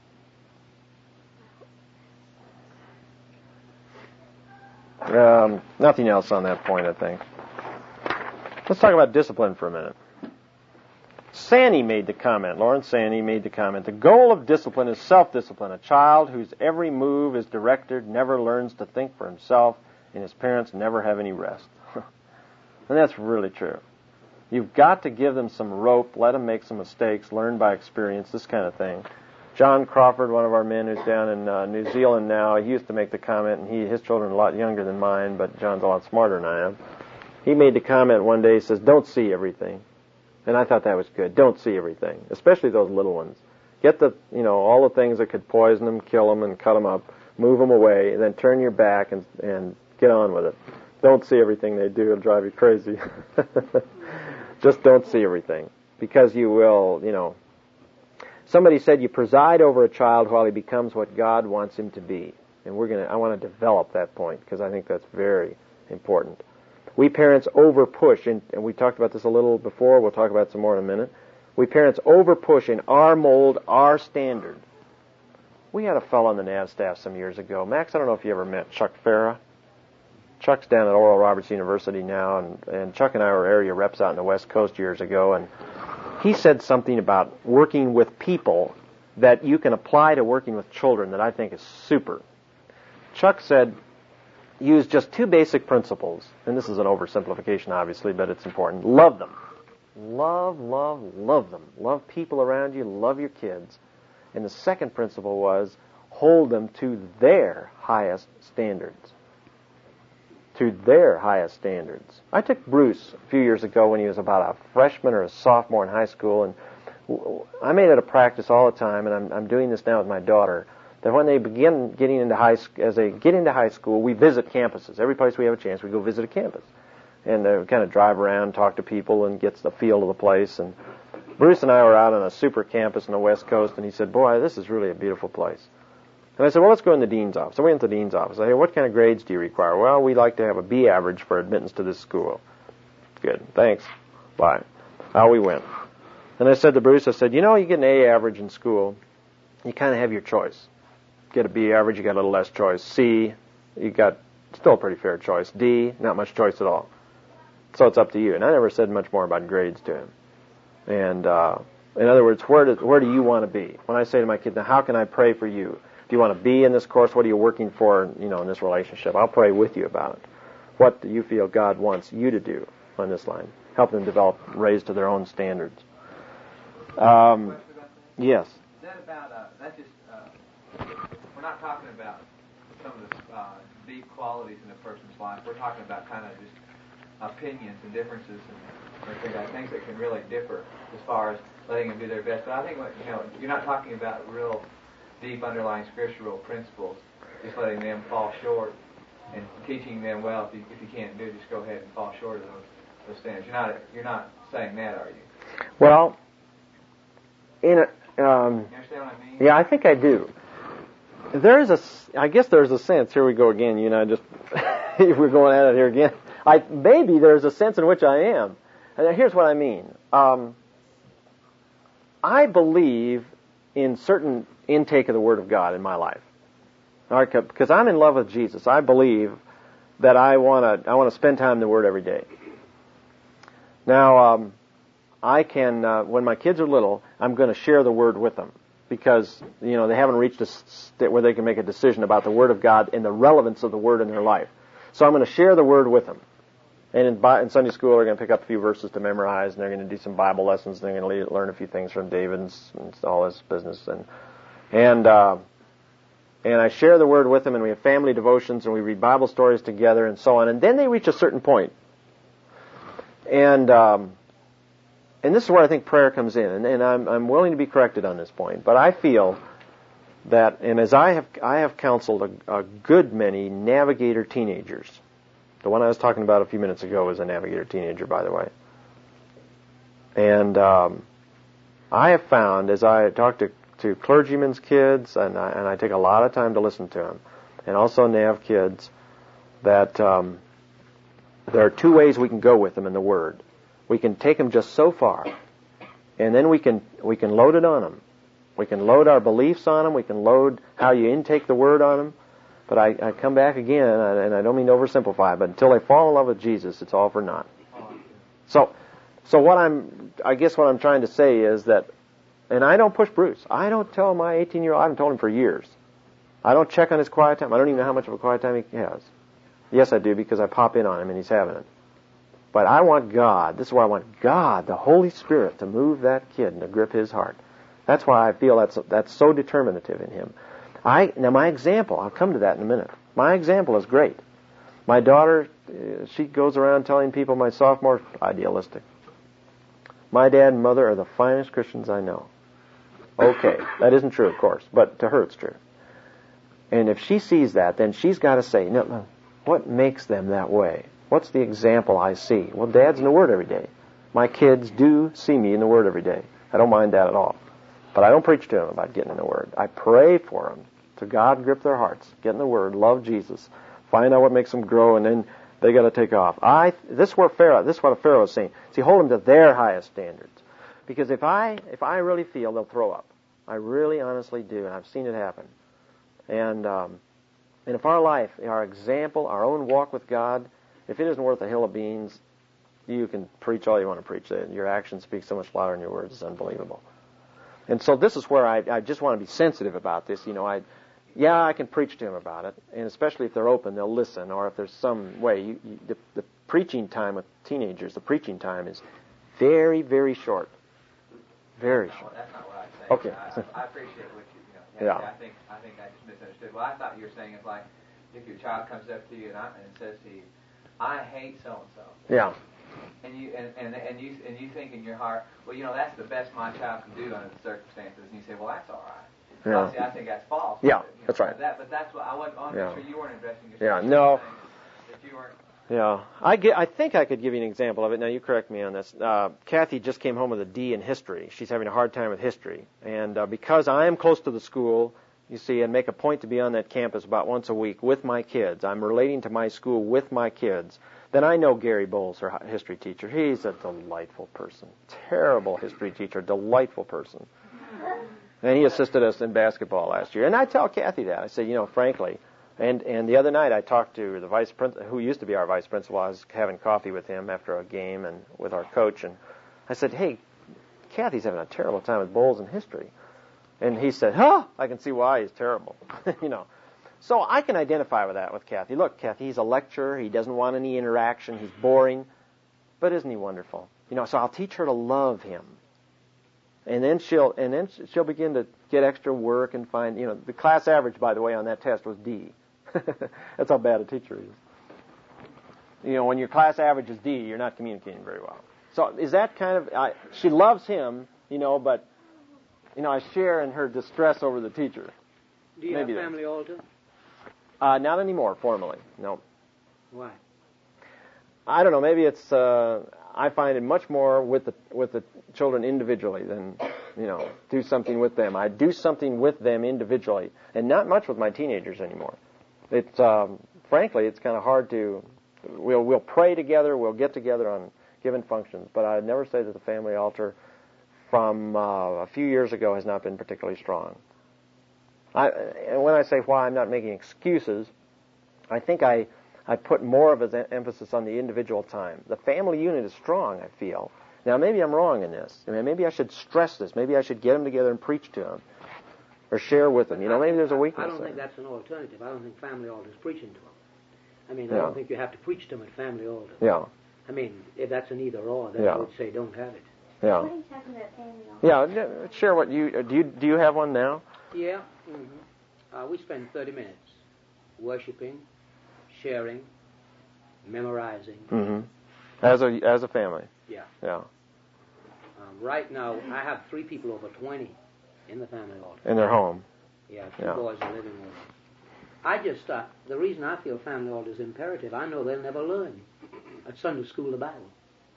Nothing else on that point, I think. Let's talk about discipline for a minute. Sani made the comment, Lawrence Sani made the comment, the goal of discipline is self-discipline. A child whose every move is directed never learns to think for himself, and his parents never have any rest. And that's really true. You've got to give them some rope, let them make some mistakes, learn by experience, this kind of thing. John Crawford, one of our men who's down in New Zealand now, he used to make the comment, and his children are a lot younger than mine, but John's a lot smarter than I am. He made the comment one day, he says, don't see everything. And I thought that was good. Don't see everything, especially those little ones. Get all the things that could poison them, kill them, and cut them up, move them away, and then turn your back and get on with it. Don't see everything they do. It'll drive you crazy. Just don't see everything, because you will, Somebody said you preside over a child while he becomes what God wants him to be. And I want to develop that point, because I think that's very important. We parents over-push, and we talked about this a little before, we'll talk about it some more in a minute. We parents over-push in our mold, our standard. We had a fellow on the NAV staff some years ago. Max, I don't know if you ever met Chuck Farah. Chuck's down at Oral Roberts University now, and Chuck and I were area reps out in the West Coast years ago, and he said something about working with people that you can apply to working with children that I think is super. Chuck said, use just two basic principles, and this is an oversimplification, obviously, but it's important. Love them. Love, love, love them. Love people around you, love your kids. And the second principle was hold them to their highest standards. To their highest standards. I took Bruce a few years ago when he was about a freshman or a sophomore in high school, and I made it a practice all the time, and I'm doing this now with my daughter, that when they begin getting into as they get into high school, we visit campuses. Every place we have a chance, we go visit a campus. And kind of drive around, talk to people, and get the feel of the place. And Bruce and I were out on a super campus on the West Coast, and he said, boy, this is really a beautiful place. And I said, well, let's go in the dean's office. So we went to the dean's office. I said, what kind of grades do you require? Well, we'd like to have a B average for admittance to this school. Good, thanks. Bye. Out we went. And I said to Bruce, I said, you get an A average in school, you kind of have your choice. Get a B average, you got a little less choice. C, you got still a pretty fair choice. D, not much choice at all. So it's up to you. And I never said much more about grades to him. And in other words, where do you want to be? When I say to my kids, now how can I pray for you? Do you want to be in this course? What are you working for, in this relationship? I'll pray with you about it. What do you feel God wants you to do on this line? Help them develop, raise to their own standards. Yes. Is that about, we're not talking about some of the deep qualities in a person's life. We're talking about kind of just opinions and differences and things that can really differ as far as letting them do their best. But I think you're not talking about real deep underlying scriptural principles, just letting them fall short and teaching them, well, if you can't do it, just go ahead and fall short of those standards. You're not saying that, are you? Well, you understand what I mean? Yeah, I think I do. I guess there's a sense. Here we go again. We're going at it here again. Maybe there's a sense in which I am. And here's what I mean. I believe in certain intake of the Word of God in my life. All right, because I'm in love with Jesus. I believe that I want to spend time in the Word every day. Now, I can, when my kids are little, I'm going to share the Word with them because, they haven't reached a state where they can make a decision about the Word of God and the relevance of the Word in their life. So I'm going to share the Word with them. And in Sunday school, they're going to pick up a few verses to memorize, and they're going to do some Bible lessons, and they're going to learn a few things from David and all his business. And I share the Word with them, and we have family devotions, and we read Bible stories together, and so on. And then they reach a certain point. And this is where I think prayer comes in, and I'm willing to be corrected on this point. But I feel that, and as I have counseled a good many navigator teenagers. The one I was talking about a few minutes ago was a navigator teenager, by the way. And I have found, as I talk to clergymen's kids, and I take a lot of time to listen to them, and also nav kids, that there are two ways we can go with them in the Word. We can take them just so far, and then we can load it on them. We can load our beliefs on them. We can load how you intake the Word on them. But I come back again, and I don't mean to oversimplify, but until they fall in love with Jesus, it's all for naught. So I guess what I'm trying to say is that, and I don't push Bruce. I don't tell my 18-year-old, I haven't told him for years. I don't check on his quiet time. I don't even know how much of a quiet time he has. Yes, I do, because I pop in on him and he's having it. But I want God, this is why I want God, the Holy Spirit, to move that kid and to grip his heart. That's why I feel that's so determinative in him. Now my example, I'll come to that in a minute. My example is great. My daughter, she goes around telling people my sophomore, idealistic. My dad and mother are the finest Christians I know. Okay, that isn't true, of course, but to her it's true. And if she sees that, then she's got to say, no, what makes them that way? What's the example I see? Well, Dad's in the Word every day. My kids do see me in the Word every day. I don't mind that at all. But I don't preach to them about getting in the Word. I pray for them to God grip their hearts, get in the Word, love Jesus, find out what makes them grow, and then they got to take off. This is what a Pharaoh is saying. See, hold them to their highest standards. Because if I really feel they'll throw up, I really honestly do, and I've seen it happen. And if our life, our example, our own walk with God, if it isn't worth a hill of beans, you can preach all you want to preach. Your actions speak so much louder than your words. It's unbelievable. And so this is where I just want to be sensitive about this. I can preach to them about it, and especially if they're open, they'll listen. Or if there's some way, the preaching time with teenagers, the preaching time is very, very short. Very short. That's not what I'm saying. Okay. I appreciate what you Yeah. I think I just misunderstood. What I thought you were saying is like, if your child comes up to you and says to you, "I hate so and so," Yeah. and you think in your heart, well, that's the best my child can do under the circumstances, and you say, well, that's all right. Yeah. Well, see, I think that's false. Yeah, that's right. But that's what I want to Yeah. make sure you weren't addressing yourself. Yeah, no. That you weren't. Yeah, I think I could give you an example of it. Now, you correct me on this. Kathy just came home with a D in history. She's having a hard time with history. And because I am close to the school, you see, and make a point to be on that campus about once a week with my kids, I'm relating to my school with my kids, then I know Gary Bowles, her history teacher. He's a delightful person. Terrible history teacher, delightful person. And he assisted us in basketball last year. And I tell Kathy that. I say, frankly, and the other night I talked to the vice principal, who used to be our vice principal. I was having coffee with him after a game and with our coach, and I said, hey, Kathy's having a terrible time with Bowles in history. And he said, I can see why he's terrible. So I can identify with that with Kathy. Look, Kathy, he's a lecturer. He doesn't want any interaction. He's boring. But isn't he wonderful? So I'll teach her to love him. And then she'll begin to get extra work and find, the class average, by the way, on that test was D. That's how bad a teacher is. When your class average is D, you're not communicating very well. So is that kind of, she loves him, but, I share in her distress over the teacher. Do you have family altar? Not anymore, formally, no. Why? I don't know, maybe it's, I find it much more with the children individually than, do something with them. I do something with them individually, and not much with my teenagers anymore. It's, frankly, it's kind of hard to, we'll pray together, we'll get together on given functions, but I'd never say that the family altar from a few years ago has not been particularly strong. And when I say why, I'm not making excuses. I think I put more of an emphasis on the individual time. The family unit is strong, I feel. Now, maybe I'm wrong in this. Maybe I should stress this. Maybe I should get them together and preach to them or share with them. Maybe there's a weakness I don't think that's an alternative. I don't think family altar is preaching to them. I don't think you have to preach to them at family altar. Yeah. If that's an either or, then I would say don't have it. Yeah. What are you talking about family altar? Yeah, share what do you have one now? Yeah. Mm-hmm. We spend 30 minutes worshiping, sharing, memorizing. Mm-hmm. As a family. Yeah. Yeah. Right now, I have 3 people over 20 in the family altar. In their home. Yeah, 2 boys are living with them. I just the reason I feel family altar is imperative, I know they'll never learn at Sunday school the Bible.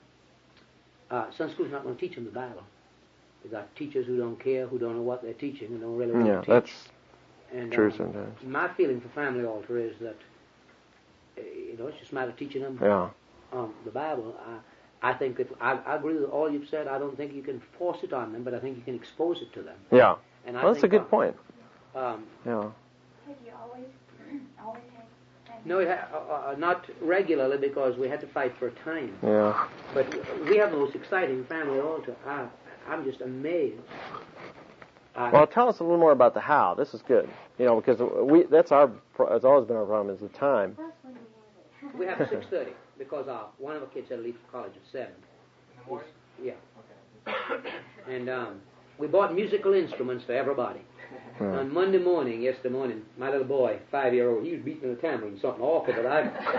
Sunday school's not going to teach them the Bible. They've got teachers who don't care, who don't know what they're teaching, and don't really want to teach. That's true sometimes. My feeling for family altar is that, it's just a matter of teaching them the Bible. I think I agree with all you've said. I don't think you can force it on them, but I think you can expose it to them. Yeah. And that's a good point. Have you always had No, not regularly because we had to fight for time. Yeah. But we have the most exciting family altar. I'm just amazed. Well, tell us a little more about the how. This is good. Because it's always been our problem is the time. We have 6:30 because one of our kids had to leave for college at 7. In the morning? Yeah. Okay. And we bought musical instruments for everybody. On Monday morning, yesterday morning, my little boy, 5-year-old, he was beating the tambourine, something awful, but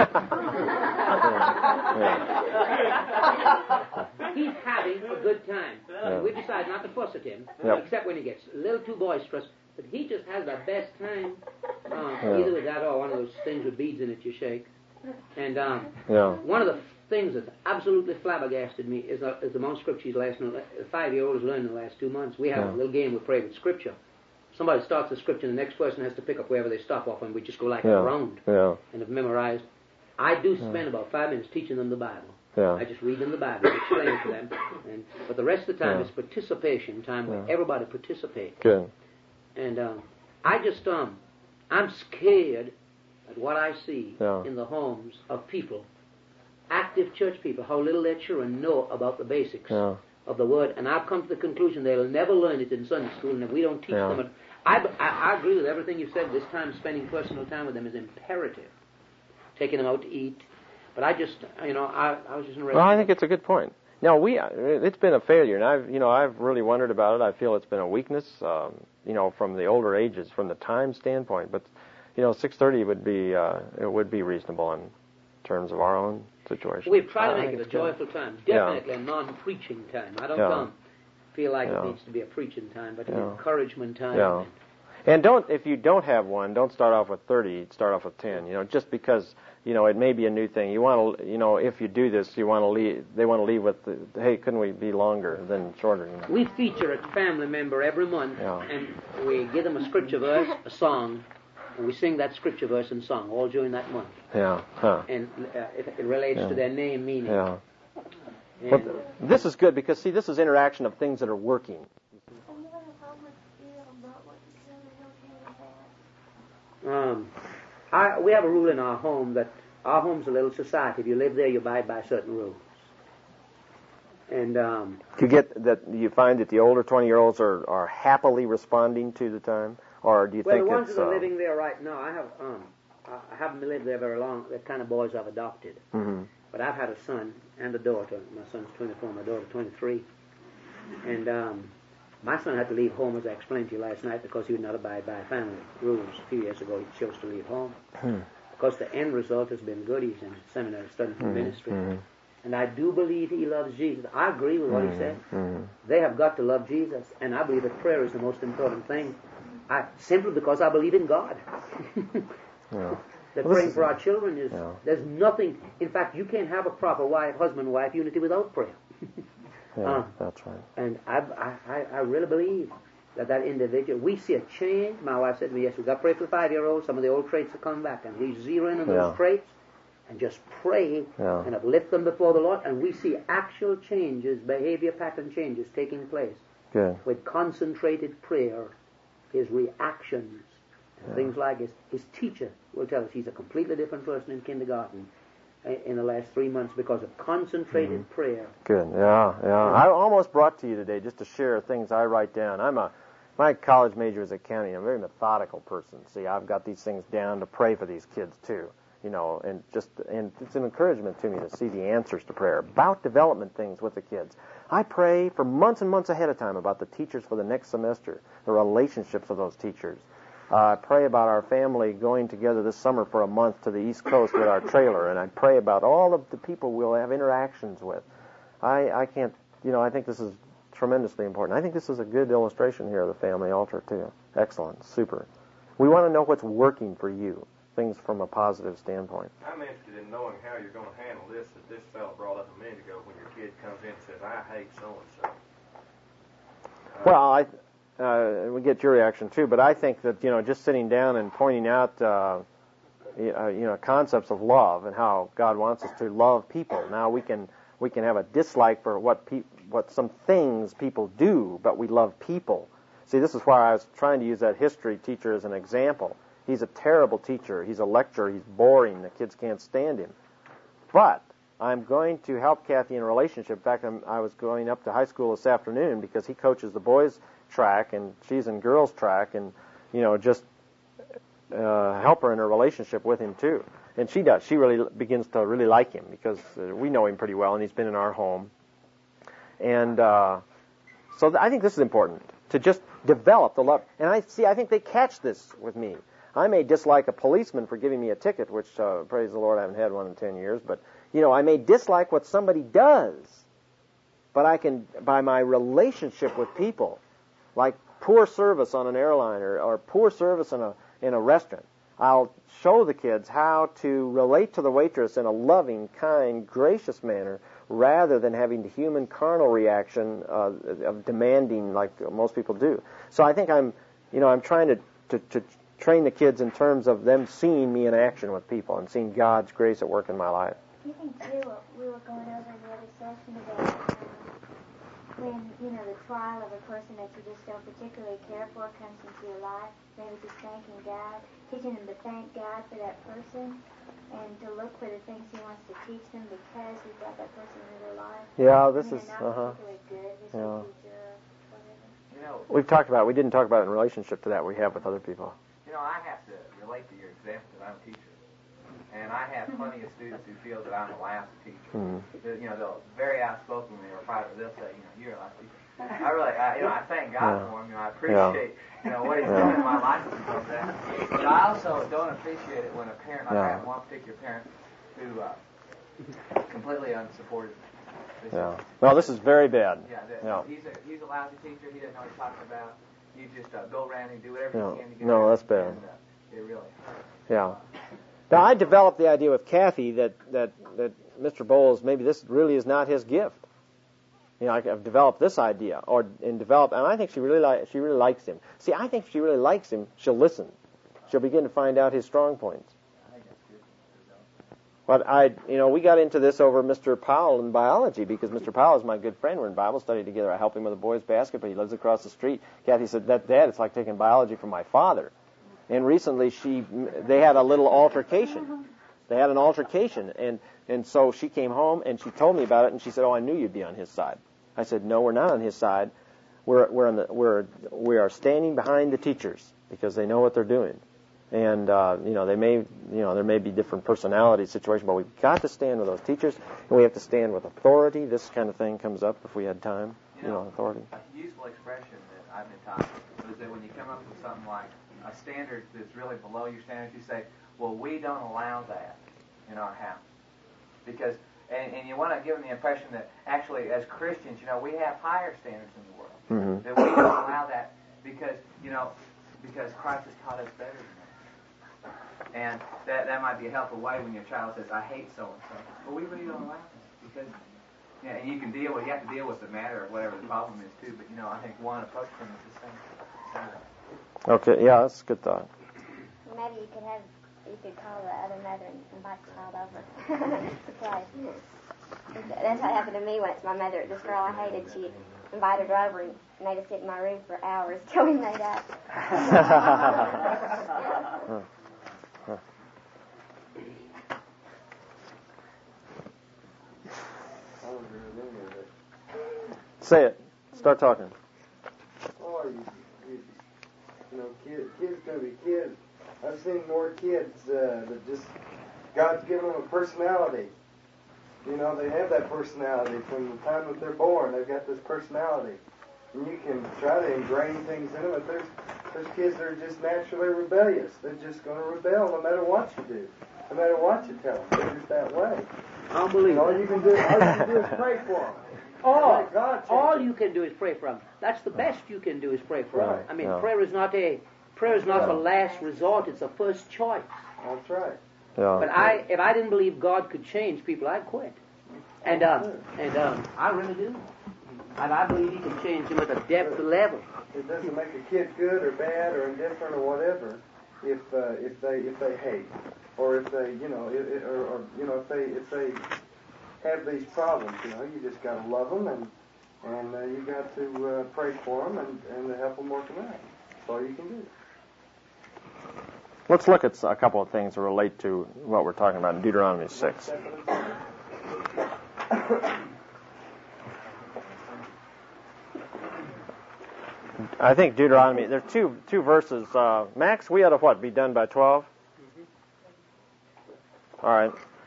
he's having a good time. We decided not to fuss at him, except when he gets a little too boisterous, but he just has the best time, either with that or one of those things with beads in it you shake. And one of the things that absolutely flabbergasted me is the Mount Scripture the 5-year-old has learned in the last 2 months. We have a little game we pray with Scripture. Somebody starts the Scripture, and the next person has to pick up wherever they stop off, and we just go like around and have memorized. I do spend about 5 minutes teaching them the Bible. I just read them the Bible, explain it to them, but the rest of the time is participation time where everybody participates. Good. And I'm scared at what I see in the homes of people, active church people, how little their children know about the basics of the Word. And I've come to the conclusion they'll never learn it in Sunday school, and if we don't teach them, I agree with everything you said. This time, spending personal time with them is imperative. Taking them out to eat. But I just, I was just in a Well, I think it's a good point. No, it's been a failure, and I've really wondered about it. I feel it's been a weakness, from the older ages, from the time standpoint. But 6:30 would be reasonable in terms of our own situation. We've tried to make it a joyful time, definitely a non-preaching time. I don't feel like it needs to be a preaching time, but an encouragement time. Yeah. And if you don't have one, don't start off with 30. Start off with 10. Just because it may be a new thing. You want to, if you do this, you want to leave. They want to leave with, hey, couldn't we be longer than shorter? We feature a family member every month, and we give them a scripture verse, a song, and we sing that scripture verse and song all during that month. Yeah. Huh. And it relates to their name meaning. Yeah. Well, this is good because this is interaction of things that are working. We have a rule in our home that our home's a little society. If you live there, you abide by certain rules. And you find that the older 20-year-olds are happily responding to the time, or do you think the ones that are living there right now, I haven't lived there very long. The kind of boys I've adopted. Mm-hmm. But I've had a son and a daughter. My son's 24, my daughter's 23. And my son had to leave home, as I explained to you last night, because he would not abide by family rules. A few years ago, he chose to leave home. Because the end result has been good. He's in seminary studying for ministry. And I do believe he loves Jesus. I agree with what he said. They have got to love Jesus. And I believe that prayer is the most important thing. Simply because I believe in God. That praying for our children is, there's nothing, in fact, you can't have a proper husband-wife unity without prayer. That's right. And I really believe that individual, we see a change. My wife said to me, yes, we've got to pray for the 5-year-old. Some of the old traits are coming back. And we zero in on those traits and just pray and uplift them before the Lord. And we see actual changes, behavior pattern changes taking place. Good. With concentrated prayer, his reactions, and things like his teacher will tell us he's a completely different person in kindergarten in the last 3 months because of concentrated prayer. Good, yeah. I almost brought to you today just to share things I write down. My college major is accounting. I'm a very methodical person. See, I've got these things down to pray for these kids too, and it's an encouragement to me to see the answers to prayer about development things with the kids. I pray for months and months ahead of time about the teachers for the next semester, the relationships of those teachers. I pray about our family going together this summer for a month to the East Coast with our trailer, and I pray about all of the people we'll have interactions with. I think this is tremendously important. I think this is a good illustration here of the family altar, too. Excellent. Super. We want to know what's working for you, things from a positive standpoint. I'm interested in knowing how you're going to handle this that this fellow brought up a minute ago when your kid comes in and says, I hate so-and-so. We get your reaction too, but I think that just sitting down and pointing out concepts of love and how God wants us to love people. Now we can have a dislike for what some things people do, but we love people. See, this is why I was trying to use that history teacher as an example. He's a terrible teacher. He's a lecturer. He's boring. The kids can't stand him. But I'm going to help Kathy in a relationship. In fact, I was going up to high school this afternoon because he coaches the boys' track and she's in girls' track, and just help her in her relationship with him too. And she does. She really begins to really like him because we know him pretty well, and he's been in our home. And so I think this is important to just develop the love. And I think they catch this with me. I may dislike a policeman for giving me a ticket, which, praise the Lord, I haven't had one in 10 years. But, I may dislike what somebody does. But I can, by my relationship with people, like poor service on an airline or poor service in a restaurant, I'll show the kids how to relate to the waitress in a loving, kind, gracious manner rather than having the human carnal reaction of demanding like most people do. So I think I'm trying to train the kids in terms of them seeing me in action with people and seeing God's grace at work in my life. I think, too, what we were going over in the other session about when, the trial of a person that you just don't particularly care for comes into your life, maybe just thanking God, teaching them to thank God for that person and to look for the things He wants to teach them because He brought that person into their life. Yeah, this is, not particularly good, just a teacher or whatever. We've talked about it. We didn't talk about it in relationship to that we have with other people. I have to relate to your example because I'm a teacher. And I have plenty of students who feel that I'm a lousy teacher. They're very outspoken when they'll say, you're a lousy teacher. I thank God for him. I appreciate, what he's doing in my life and stuff like that. But I also don't appreciate it when a parent, I have one particular parent who completely unsupported. No, this is very bad. He's a lousy teacher. He doesn't know what he's talking about. You just go around and do whatever you can to get No, that's bad. And, it really hurts. Yeah. Now, I developed the idea with Kathy that Mr. Bowles, maybe this really is not his gift. I've developed this idea, and I think she really likes him. See, I think if she really likes him, she'll listen. She'll begin to find out his strong points. But we got into this over Mr. Powell in biology, because Mr. Powell is my good friend. We're in Bible study together. I help him with a boys' basketball. He lives across the street. Kathy said, Dad, it's like taking biology from my father. And recently they had a little altercation. They had an altercation, and so she came home and she told me about it, and she said, I knew you'd be on his side. I said, no, we're not on his side. We are standing behind the teachers because they know what they're doing. And there may be different personality situations, but we've got to stand with those teachers, and we have to stand with authority. This kind of thing comes up if we had time. Authority. A useful expression that I've been taught is that when you come up with something like a standard that's really below your standards, you say, well, we don't allow that in our house. Because, and you want to give them the impression that actually as Christians, we have higher standards in the world. Mm-hmm. That we don't allow that because Christ has taught us better than that. And that might be a helpful way when your child says, I hate so-and-so. But we really don't allow this because, and you have to deal with the matter of whatever the problem is too, but I think one approach to them is the same. Okay, yeah, that's a good thought. Maybe you could call the other mother and invite the child over to play. That's what happened to me once. My mother, this girl I hated, she invited her over and made us sit in my room for hours till we made up. Say it. Start talking. Kids gonna be kids. I've seen more kids that just God's given them a personality. They have that personality from the time that they're born. They've got this personality, and you can try to ingrain things in them. But there's kids that are just naturally rebellious. They're just going to rebel no matter what you do, no matter what you tell them. They're just that way. Unbelievable. All you can do is pray for them. All you can do is pray for them. That's the best you can do is pray for them. I mean, prayer is not a last resort. It's a first choice. That's right. Yeah. But if I didn't believe God could change people, I'd quit. And I really do. And I believe He can change them at a depth level. It doesn't make a kid good or bad or indifferent or whatever if they hate or if they if they have these problems. You just got to love them and you got to pray for them and help them work them out. That's all you can do. Let's look at a couple of things that relate to what we're talking about in Deuteronomy 6. I think Deuteronomy, there are two verses. Max, we ought to be done by 12? All right.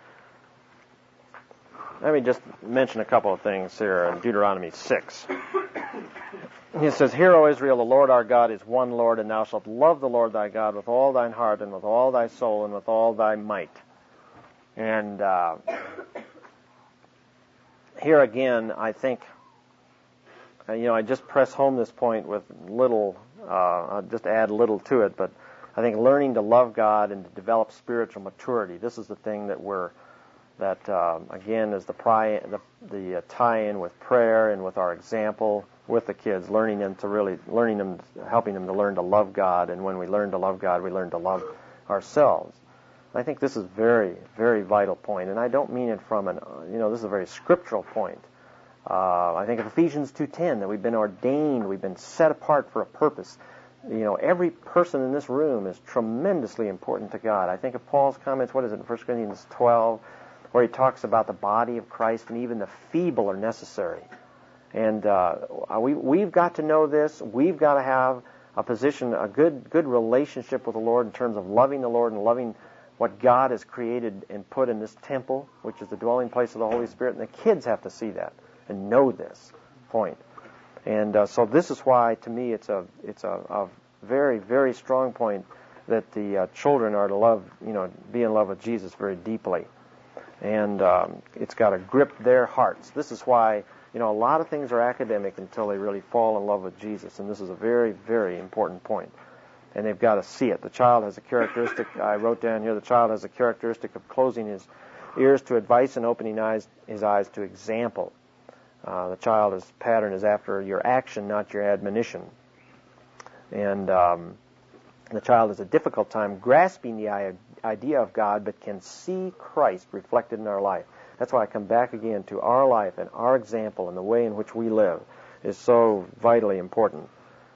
Let me just mention a couple of things here in Deuteronomy 6. It says, Hear, O Israel, the Lord our God is one Lord, and thou shalt love the Lord thy God with all thine heart and with all thy soul and with all thy might. And here again, I think, I just press home this point with little, I'll just add little to it, but I think learning to love God and to develop spiritual maturity, this is the thing that again is the tie-in with prayer and with our example with the kids, helping them to learn to love God, and when we learn to love God, we learn to love ourselves. I think this is a very, very vital point, and I don't mean it from this is a very scriptural point. I think of Ephesians 2:10, that we've been ordained, we've been set apart for a purpose. Every person in this room is tremendously important to God. I think of Paul's comments, in 1 Corinthians 12, where he talks about the body of Christ, and even the feeble are necessary. And we've got to know this. We've got to have a good relationship with the Lord in terms of loving the Lord and loving what God has created and put in this temple, which is the dwelling place of the Holy Spirit. And the kids have to see that and know this point. And so this is why, to me, it's a very, very strong point that the children are to love, be in love with Jesus very deeply. And it's got to grip their hearts. This is why, a lot of things are academic until they really fall in love with Jesus. And this is a very, very important point. And they've got to see it. The child has a characteristic, I wrote down here, the child has a characteristic of closing his ears to advice and opening his eyes to example. The child's pattern is after your action, not your admonition. And the child has a difficult time grasping the idea of God, but can see Christ reflected in our life. That's why I come back again to our life and our example and the way in which we live is so vitally important.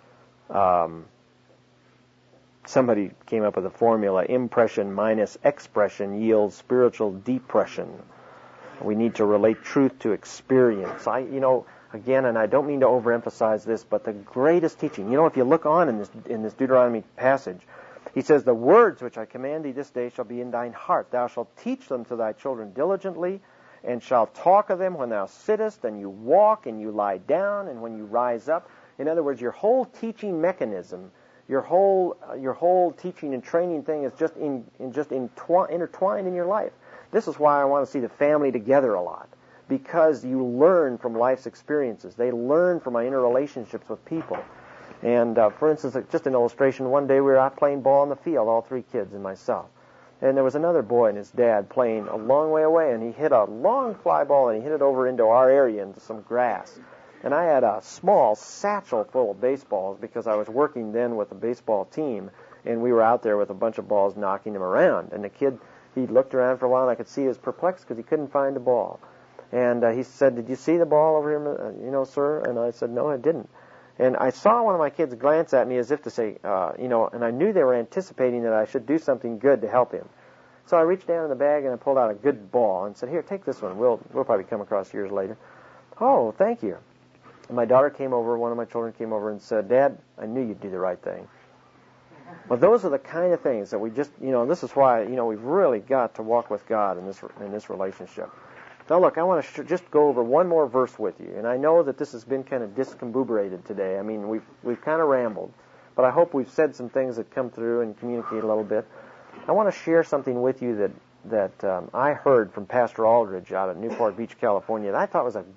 Somebody came up with a formula: impression minus expression yields spiritual depression. We need to relate truth to experience. Again, and I don't mean to overemphasize this, but the greatest teaching, if you look on in this Deuteronomy passage, he says, the words which I command thee this day shall be in thine heart. Thou shalt teach them to thy children diligently, and shalt talk of them when thou sittest, and you walk, and you lie down, and when you rise up. In other words, your whole teaching mechanism, your whole teaching and training thing is just intertwined in your life. This is why I want to see the family together a lot, because you learn from life's experiences. They learn from my interrelationships with people. And for instance, just an illustration, one day we were out playing ball in the field, all three kids and myself. And there was another boy and his dad playing a long way away, and he hit a long fly ball, and he hit it over into our area, into some grass. And I had a small satchel full of baseballs because I was working then with a baseball team, and we were out there with a bunch of balls knocking them around. And the kid, he looked around for a while, and I could see he was perplexed because he couldn't find the ball. And he said, "Did you see the ball over here, sir?" And I said, "No, I didn't." And I saw one of my kids glance at me as if to say, and I knew they were anticipating that I should do something good to help him. So I reached down in the bag and I pulled out a good ball and said, "Here, take this one. We'll probably come across years later." "Oh, thank you." And my daughter came over, one of my children came over and said, "Dad, I knew you'd do the right thing." Well, those are the kind of things that we just, this is why, we've really got to walk with God in this relationship. Now, look, I want to just go over one more verse with you, and I know that this has been kind of discombobulated today. I mean, we've kind of rambled, but I hope we've said some things that come through and communicate a little bit. I want to share something with you that I heard from Pastor Aldridge out at Newport Beach, California, that I thought was a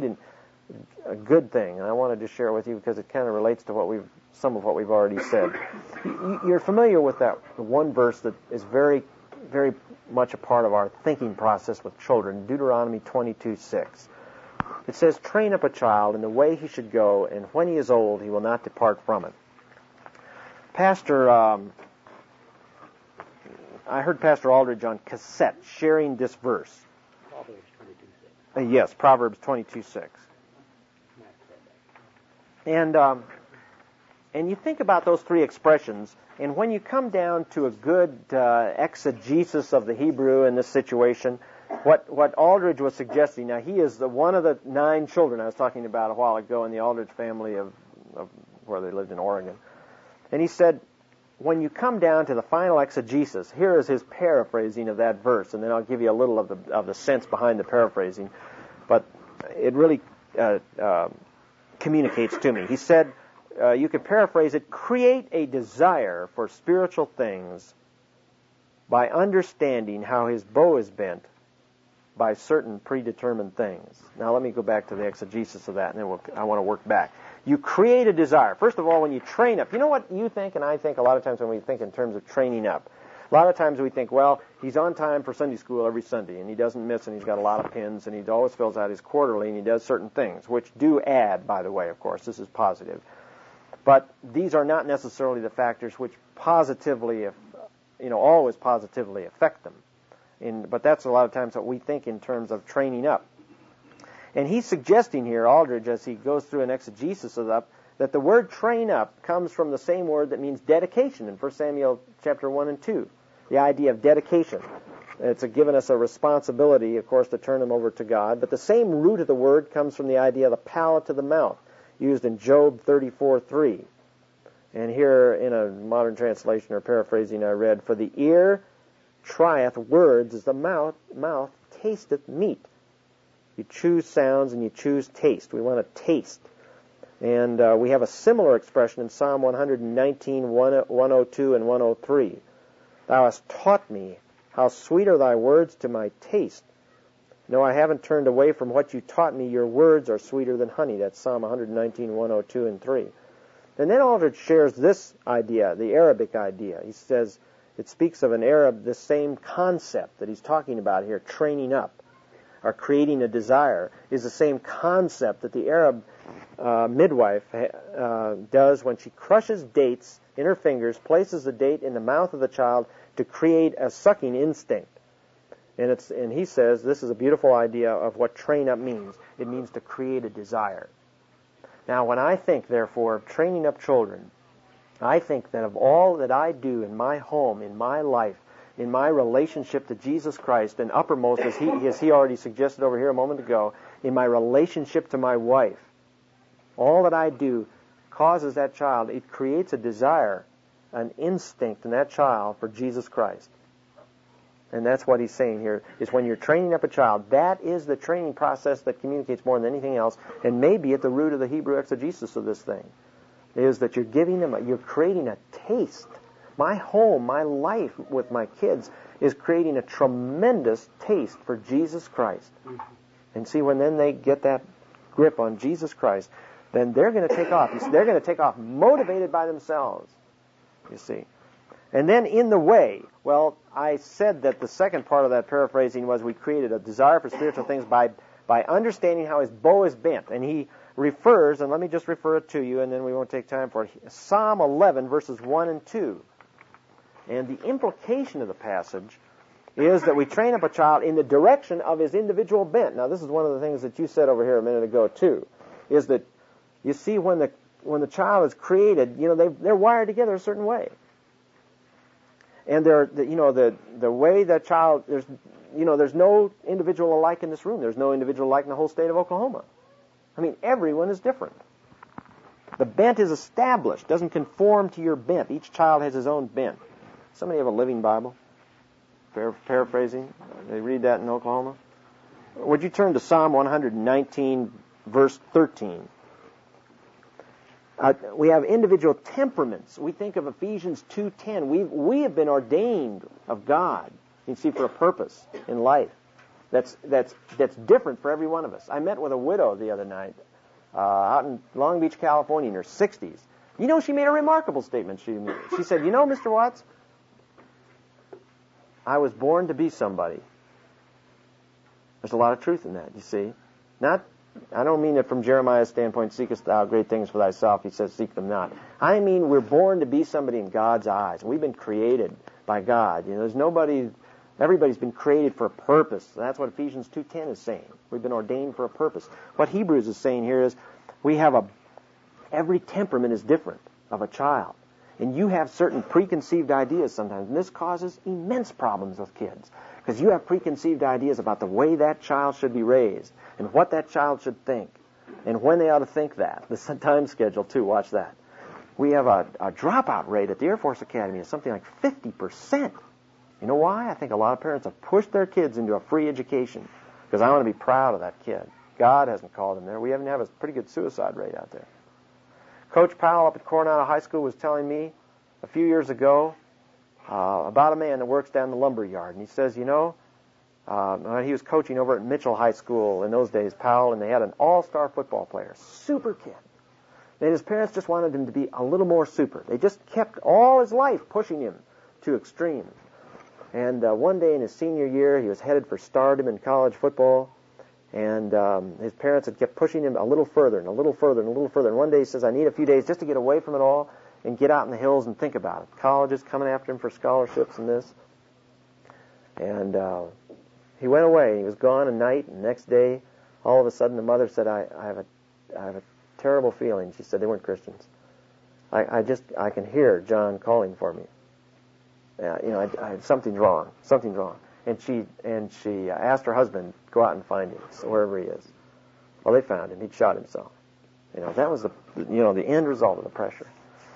good thing, and I wanted to share it with you because it kind of relates to some of what we've already said. You're familiar with that one verse that is very, very much a part of our thinking process with children, Deuteronomy 22:6. It says, "Train up a child in the way he should go, and when he is old, he will not depart from it." I heard Pastor Aldridge on cassette sharing this verse. Proverbs 22:6. Yes, Proverbs 22:6. And you think about those three expressions, and when you come down to a good exegesis of the Hebrew in this situation, what Aldridge was suggesting, now he is one of the 9 children I was talking about a while ago in the Aldridge family of where they lived in Oregon. And he said, when you come down to the final exegesis, here is his paraphrasing of that verse, and then I'll give you a little of the sense behind the paraphrasing, but it really communicates to me. He said, you could paraphrase it, create a desire for spiritual things by understanding how his bow is bent by certain predetermined things. Now let me go back to the exegesis of that, and then I want to work back. You create a desire. First of all, when you train up, you know what you think and I think a lot of times when we think in terms of training up? A lot of times we think, well, he's on time for Sunday school every Sunday, and he doesn't miss, and he's got a lot of pins, and he always fills out his quarterly, and he does certain things, which do add, by the way, of course. This is positive. But these are not necessarily the factors which positively, always positively affect them. But that's a lot of times what we think in terms of training up. And he's suggesting here, Aldridge, as he goes through an exegesis of that the word train up comes from the same word that means dedication in 1 Samuel chapter 1 and 2. The idea of dedication. It's given us a responsibility, of course, to turn them over to God. But the same root of the word comes from the idea of the palate to the mouth, used in Job 34:3. And here in a modern translation or paraphrasing I read, for the ear trieth words as the mouth tasteth meat. You choose sounds and you choose taste. We want to taste. And we have a similar expression in Psalm 119, 102, and 103. Thou hast taught me, how sweet are thy words to my taste. No, I haven't turned away from what you taught me. Your words are sweeter than honey. That's Psalm 119, 102, and 3. And then Aldrich shares this idea, the Arabic idea. He says it speaks of an Arab, the same concept that he's talking about here, training up or creating a desire, is the same concept that the Arab midwife does when she crushes dates in her fingers, places the date in the mouth of the child to create a sucking instinct. And he says this is a beautiful idea of what train up means. It means to create a desire. Now, when I think, therefore, of training up children, I think that of all that I do in my home, in my life, in my relationship to Jesus Christ, and uppermost, as he already suggested over here a moment ago, in my relationship to my wife, all that I do causes that child, it creates a desire, an instinct in that child for Jesus Christ. And that's what he's saying here, is when you're training up a child, that is the training process that communicates more than anything else, and may be at the root of the Hebrew exegesis of this thing, is that you're giving them, you're creating a taste. My home, my life with my kids is creating a tremendous taste for Jesus Christ. And see, when then they get that grip on Jesus Christ, then they're going to take off. They're going to take off motivated by themselves, you see. And then in the way, well, I said that the second part of that paraphrasing was we created a desire for spiritual things by understanding how his bow is bent. And he refers, and let me just refer it to you, and then we won't take time for it, Psalm 11, verses 1 and 2. And the implication of the passage is that we train up a child in the direction of his individual bent. Now, this is one of the things that you said over here a minute ago, too, is that you see when the child is created, you know, they're wired together a certain way. And the way that child, there's no individual alike in this room. There's no individual alike in the whole state of Oklahoma. I mean, everyone is different. The bent is established, doesn't conform to your bent. Each child has his own bent. Somebody have a Living Bible? Paraphrasing? They read that in Oklahoma? Would you turn to Psalm 119, verse 13? We have individual temperaments. We think of Ephesians 2:10. We have been ordained of God, you see, for a purpose in life. That's different for every one of us. I met with a widow the other night out in Long Beach, California, in her 60s. You know, she made a remarkable statement. She said, you know, Mr. Watts, I was born to be somebody. There's a lot of truth in that, you see. I don't mean it from Jeremiah's standpoint, seekest thou great things for thyself. He says, seek them not. I mean we're born to be somebody in God's eyes. We've been created by God. You know, everybody's been created for a purpose. That's what Ephesians 2:10 is saying. We've been ordained for a purpose. What Hebrews is saying here is every temperament is different of a child. And you have certain preconceived ideas sometimes, and this causes immense problems with kids. Because you have preconceived ideas about the way that child should be raised, and what that child should think, and when they ought to think that. The time schedule, too, watch that. We have a dropout rate at the Air Force Academy of something like 50%. You know why? I think a lot of parents have pushed their kids into a free education, because I want to be proud of that kid. God hasn't called them there. We have a pretty good suicide rate out there. Coach Powell up at Coronado High School was telling me a few years ago about a man that works down the lumber yard. And he says, you know, he was coaching over at Mitchell High School in those days, Powell, and they had an all-star football player, super kid. And his parents just wanted him to be a little more super. They just kept all his life pushing him to extremes. And one day in his senior year, he was headed for stardom in college football. And his parents had kept pushing him a little further and a little further and a little further. And one day he says, I need a few days just to get away from it all and get out in the hills and think about it. Colleges coming after him for scholarships and this. And he went away. He was gone a night, and the next day, all of a sudden, the mother said, I have a terrible feeling. She said, they weren't Christians. I can hear John calling for me. Something's wrong. Something's wrong. And she asked her husband to go out and find him, so wherever he is. Well, they found him. He'd shot himself. That was the end result of the pressure.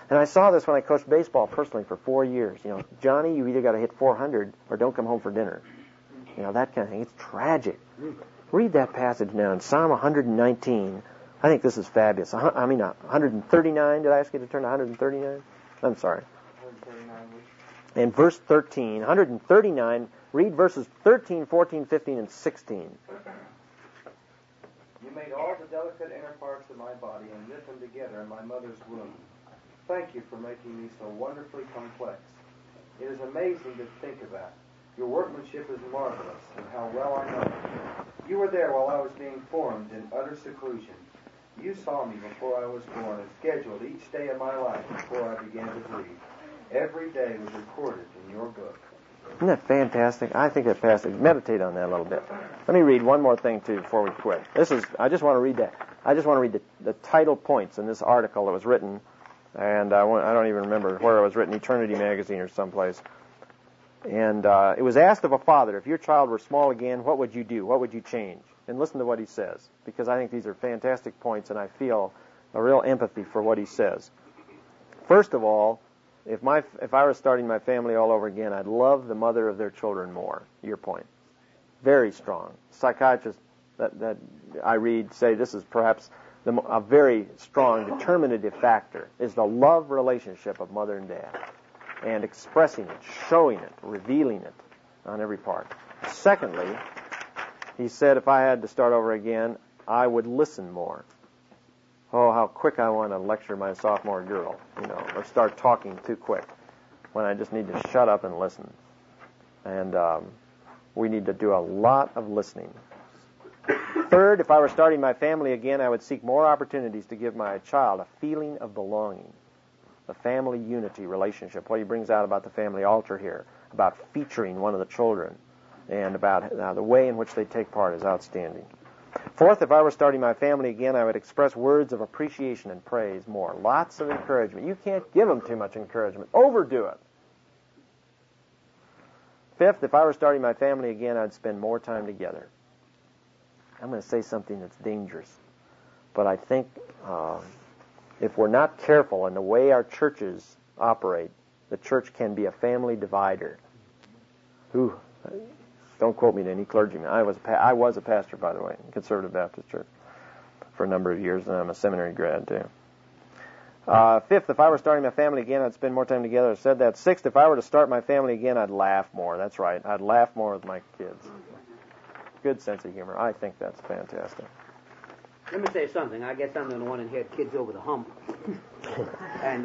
And I saw this when I coached baseball personally for 4 years. You know, Johnny, you either got to hit 400 or don't come home for dinner. You know, that kind of thing. It's tragic. Read that passage now in Psalm 119. I think this is fabulous. 139. Did I ask you to turn to 139? I'm sorry. 139. And verse 13. 139. Read verses 13, 14, 15, and 16. You made all the delicate inner parts of my body and knit them together in my mother's womb. Thank you for making me so wonderfully complex. It is amazing to think about. Your workmanship is marvelous, and how well I know it. You were there while I was being formed in utter seclusion. You saw me before I was born and scheduled each day of my life before I began to breathe. Every day was recorded in your book. Isn't that fantastic? I think that passage. Meditate on that a little bit. Let me read one more thing, too, before we quit. I just want to read that. I just want to read the title points in this article that was written, and I don't even remember where it was written, Eternity Magazine or someplace. And it was asked of a father, if your child were small again, what would you do? What would you change? And listen to what he says, because I think these are fantastic points, and I feel a real empathy for what he says. First of all, if I were starting my family all over again, I'd love the mother of their children more. Your point. Very strong. Psychiatrists that I read say this is perhaps a very strong determinative factor, is the love relationship of mother and dad, and expressing it, showing it, revealing it on every part. Secondly, he said if I had to start over again, I would listen more. Oh, how quick I want to lecture my sophomore girl, or start talking too quick when I just need to shut up and listen. And we need to do a lot of listening. Third, if I were starting my family again, I would seek more opportunities to give my child a feeling of belonging, the family unity relationship, what he brings out about the family altar here, about featuring one of the children, and about the way in which they take part is outstanding. Fourth, if I were starting my family again, I would express words of appreciation and praise more. Lots of encouragement. You can't give them too much encouragement. Overdo it. Fifth, if I were starting my family again, I'd spend more time together. I'm going to say something that's dangerous, but I think if we're not careful in the way our churches operate, the church can be a family divider. Don't quote me to any clergyman. I was a pastor, by the way, in Conservative Baptist Church for a number of years, and I'm a seminary grad, too. Fifth, if I were starting my family again, I'd spend more time together. I said that. Sixth, if I were to start my family again, I'd laugh more. That's right. I'd laugh more with my kids. Good sense of humor. I think that's fantastic. Let me say something. I guess I'm the one that had kids over the hump. And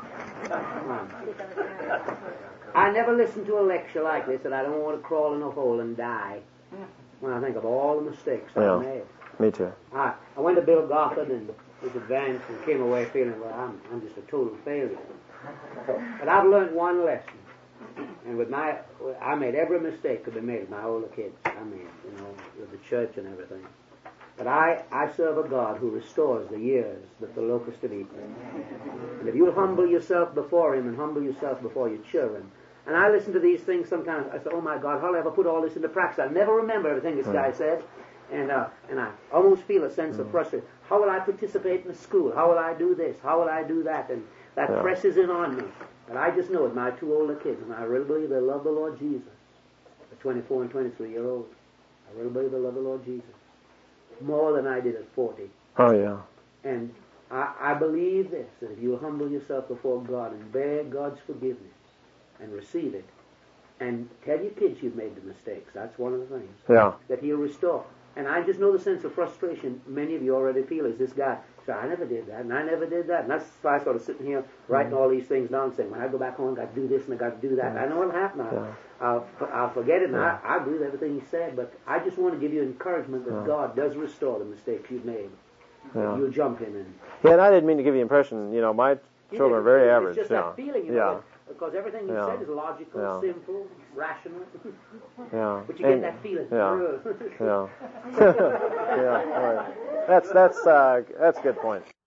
I never listened to a lecture like this, and I don't want to crawl in a hole and die when I think of all the mistakes I made. Me too. I went to Bill Gothard and was advanced and came away feeling, well, I'm just a total failure. But I've learned one lesson. And I made every mistake could be made with my older kids. I mean, with the church and everything. But I serve a God who restores the years that the locusts have eaten. And if you humble yourself before Him and humble yourself before your children, and I listen to these things sometimes, I say, oh my God, how will I ever put all this into practice? I never remember everything this guy said. And I almost feel a sense of frustration. How will I participate in the school? How will I do this? How will I do that? And that presses in on me. But I just know it, my two older kids, and I really believe they love the Lord Jesus. The 24 and 23-year-olds. I really believe they love the Lord Jesus. More than I did at 40. Oh, yeah. And I believe this, that if you humble yourself before God and bear God's forgiveness and receive it, and tell your kids you've made the mistakes, that's one of the things. Yeah. That He'll restore. And I just know the sense of frustration many of you already feel is this guy, so I never did that, and I never did that. And that's why I started sitting here writing all these things down, saying, when I go back home, I've got to do this and I've got to do that. I know what'll happen. I'll forget it, and I agree with everything he said, but I just want to give you encouragement that God does restore the mistakes you've made. Yeah. You'll jump in and... Yeah, and I didn't mean to give you the impression, my children are very average. It's just that feeling, because everything you said is logical, simple, rational. Yeah. But you get that feeling. Yeah. Yeah. Yeah. All right. That's a good point.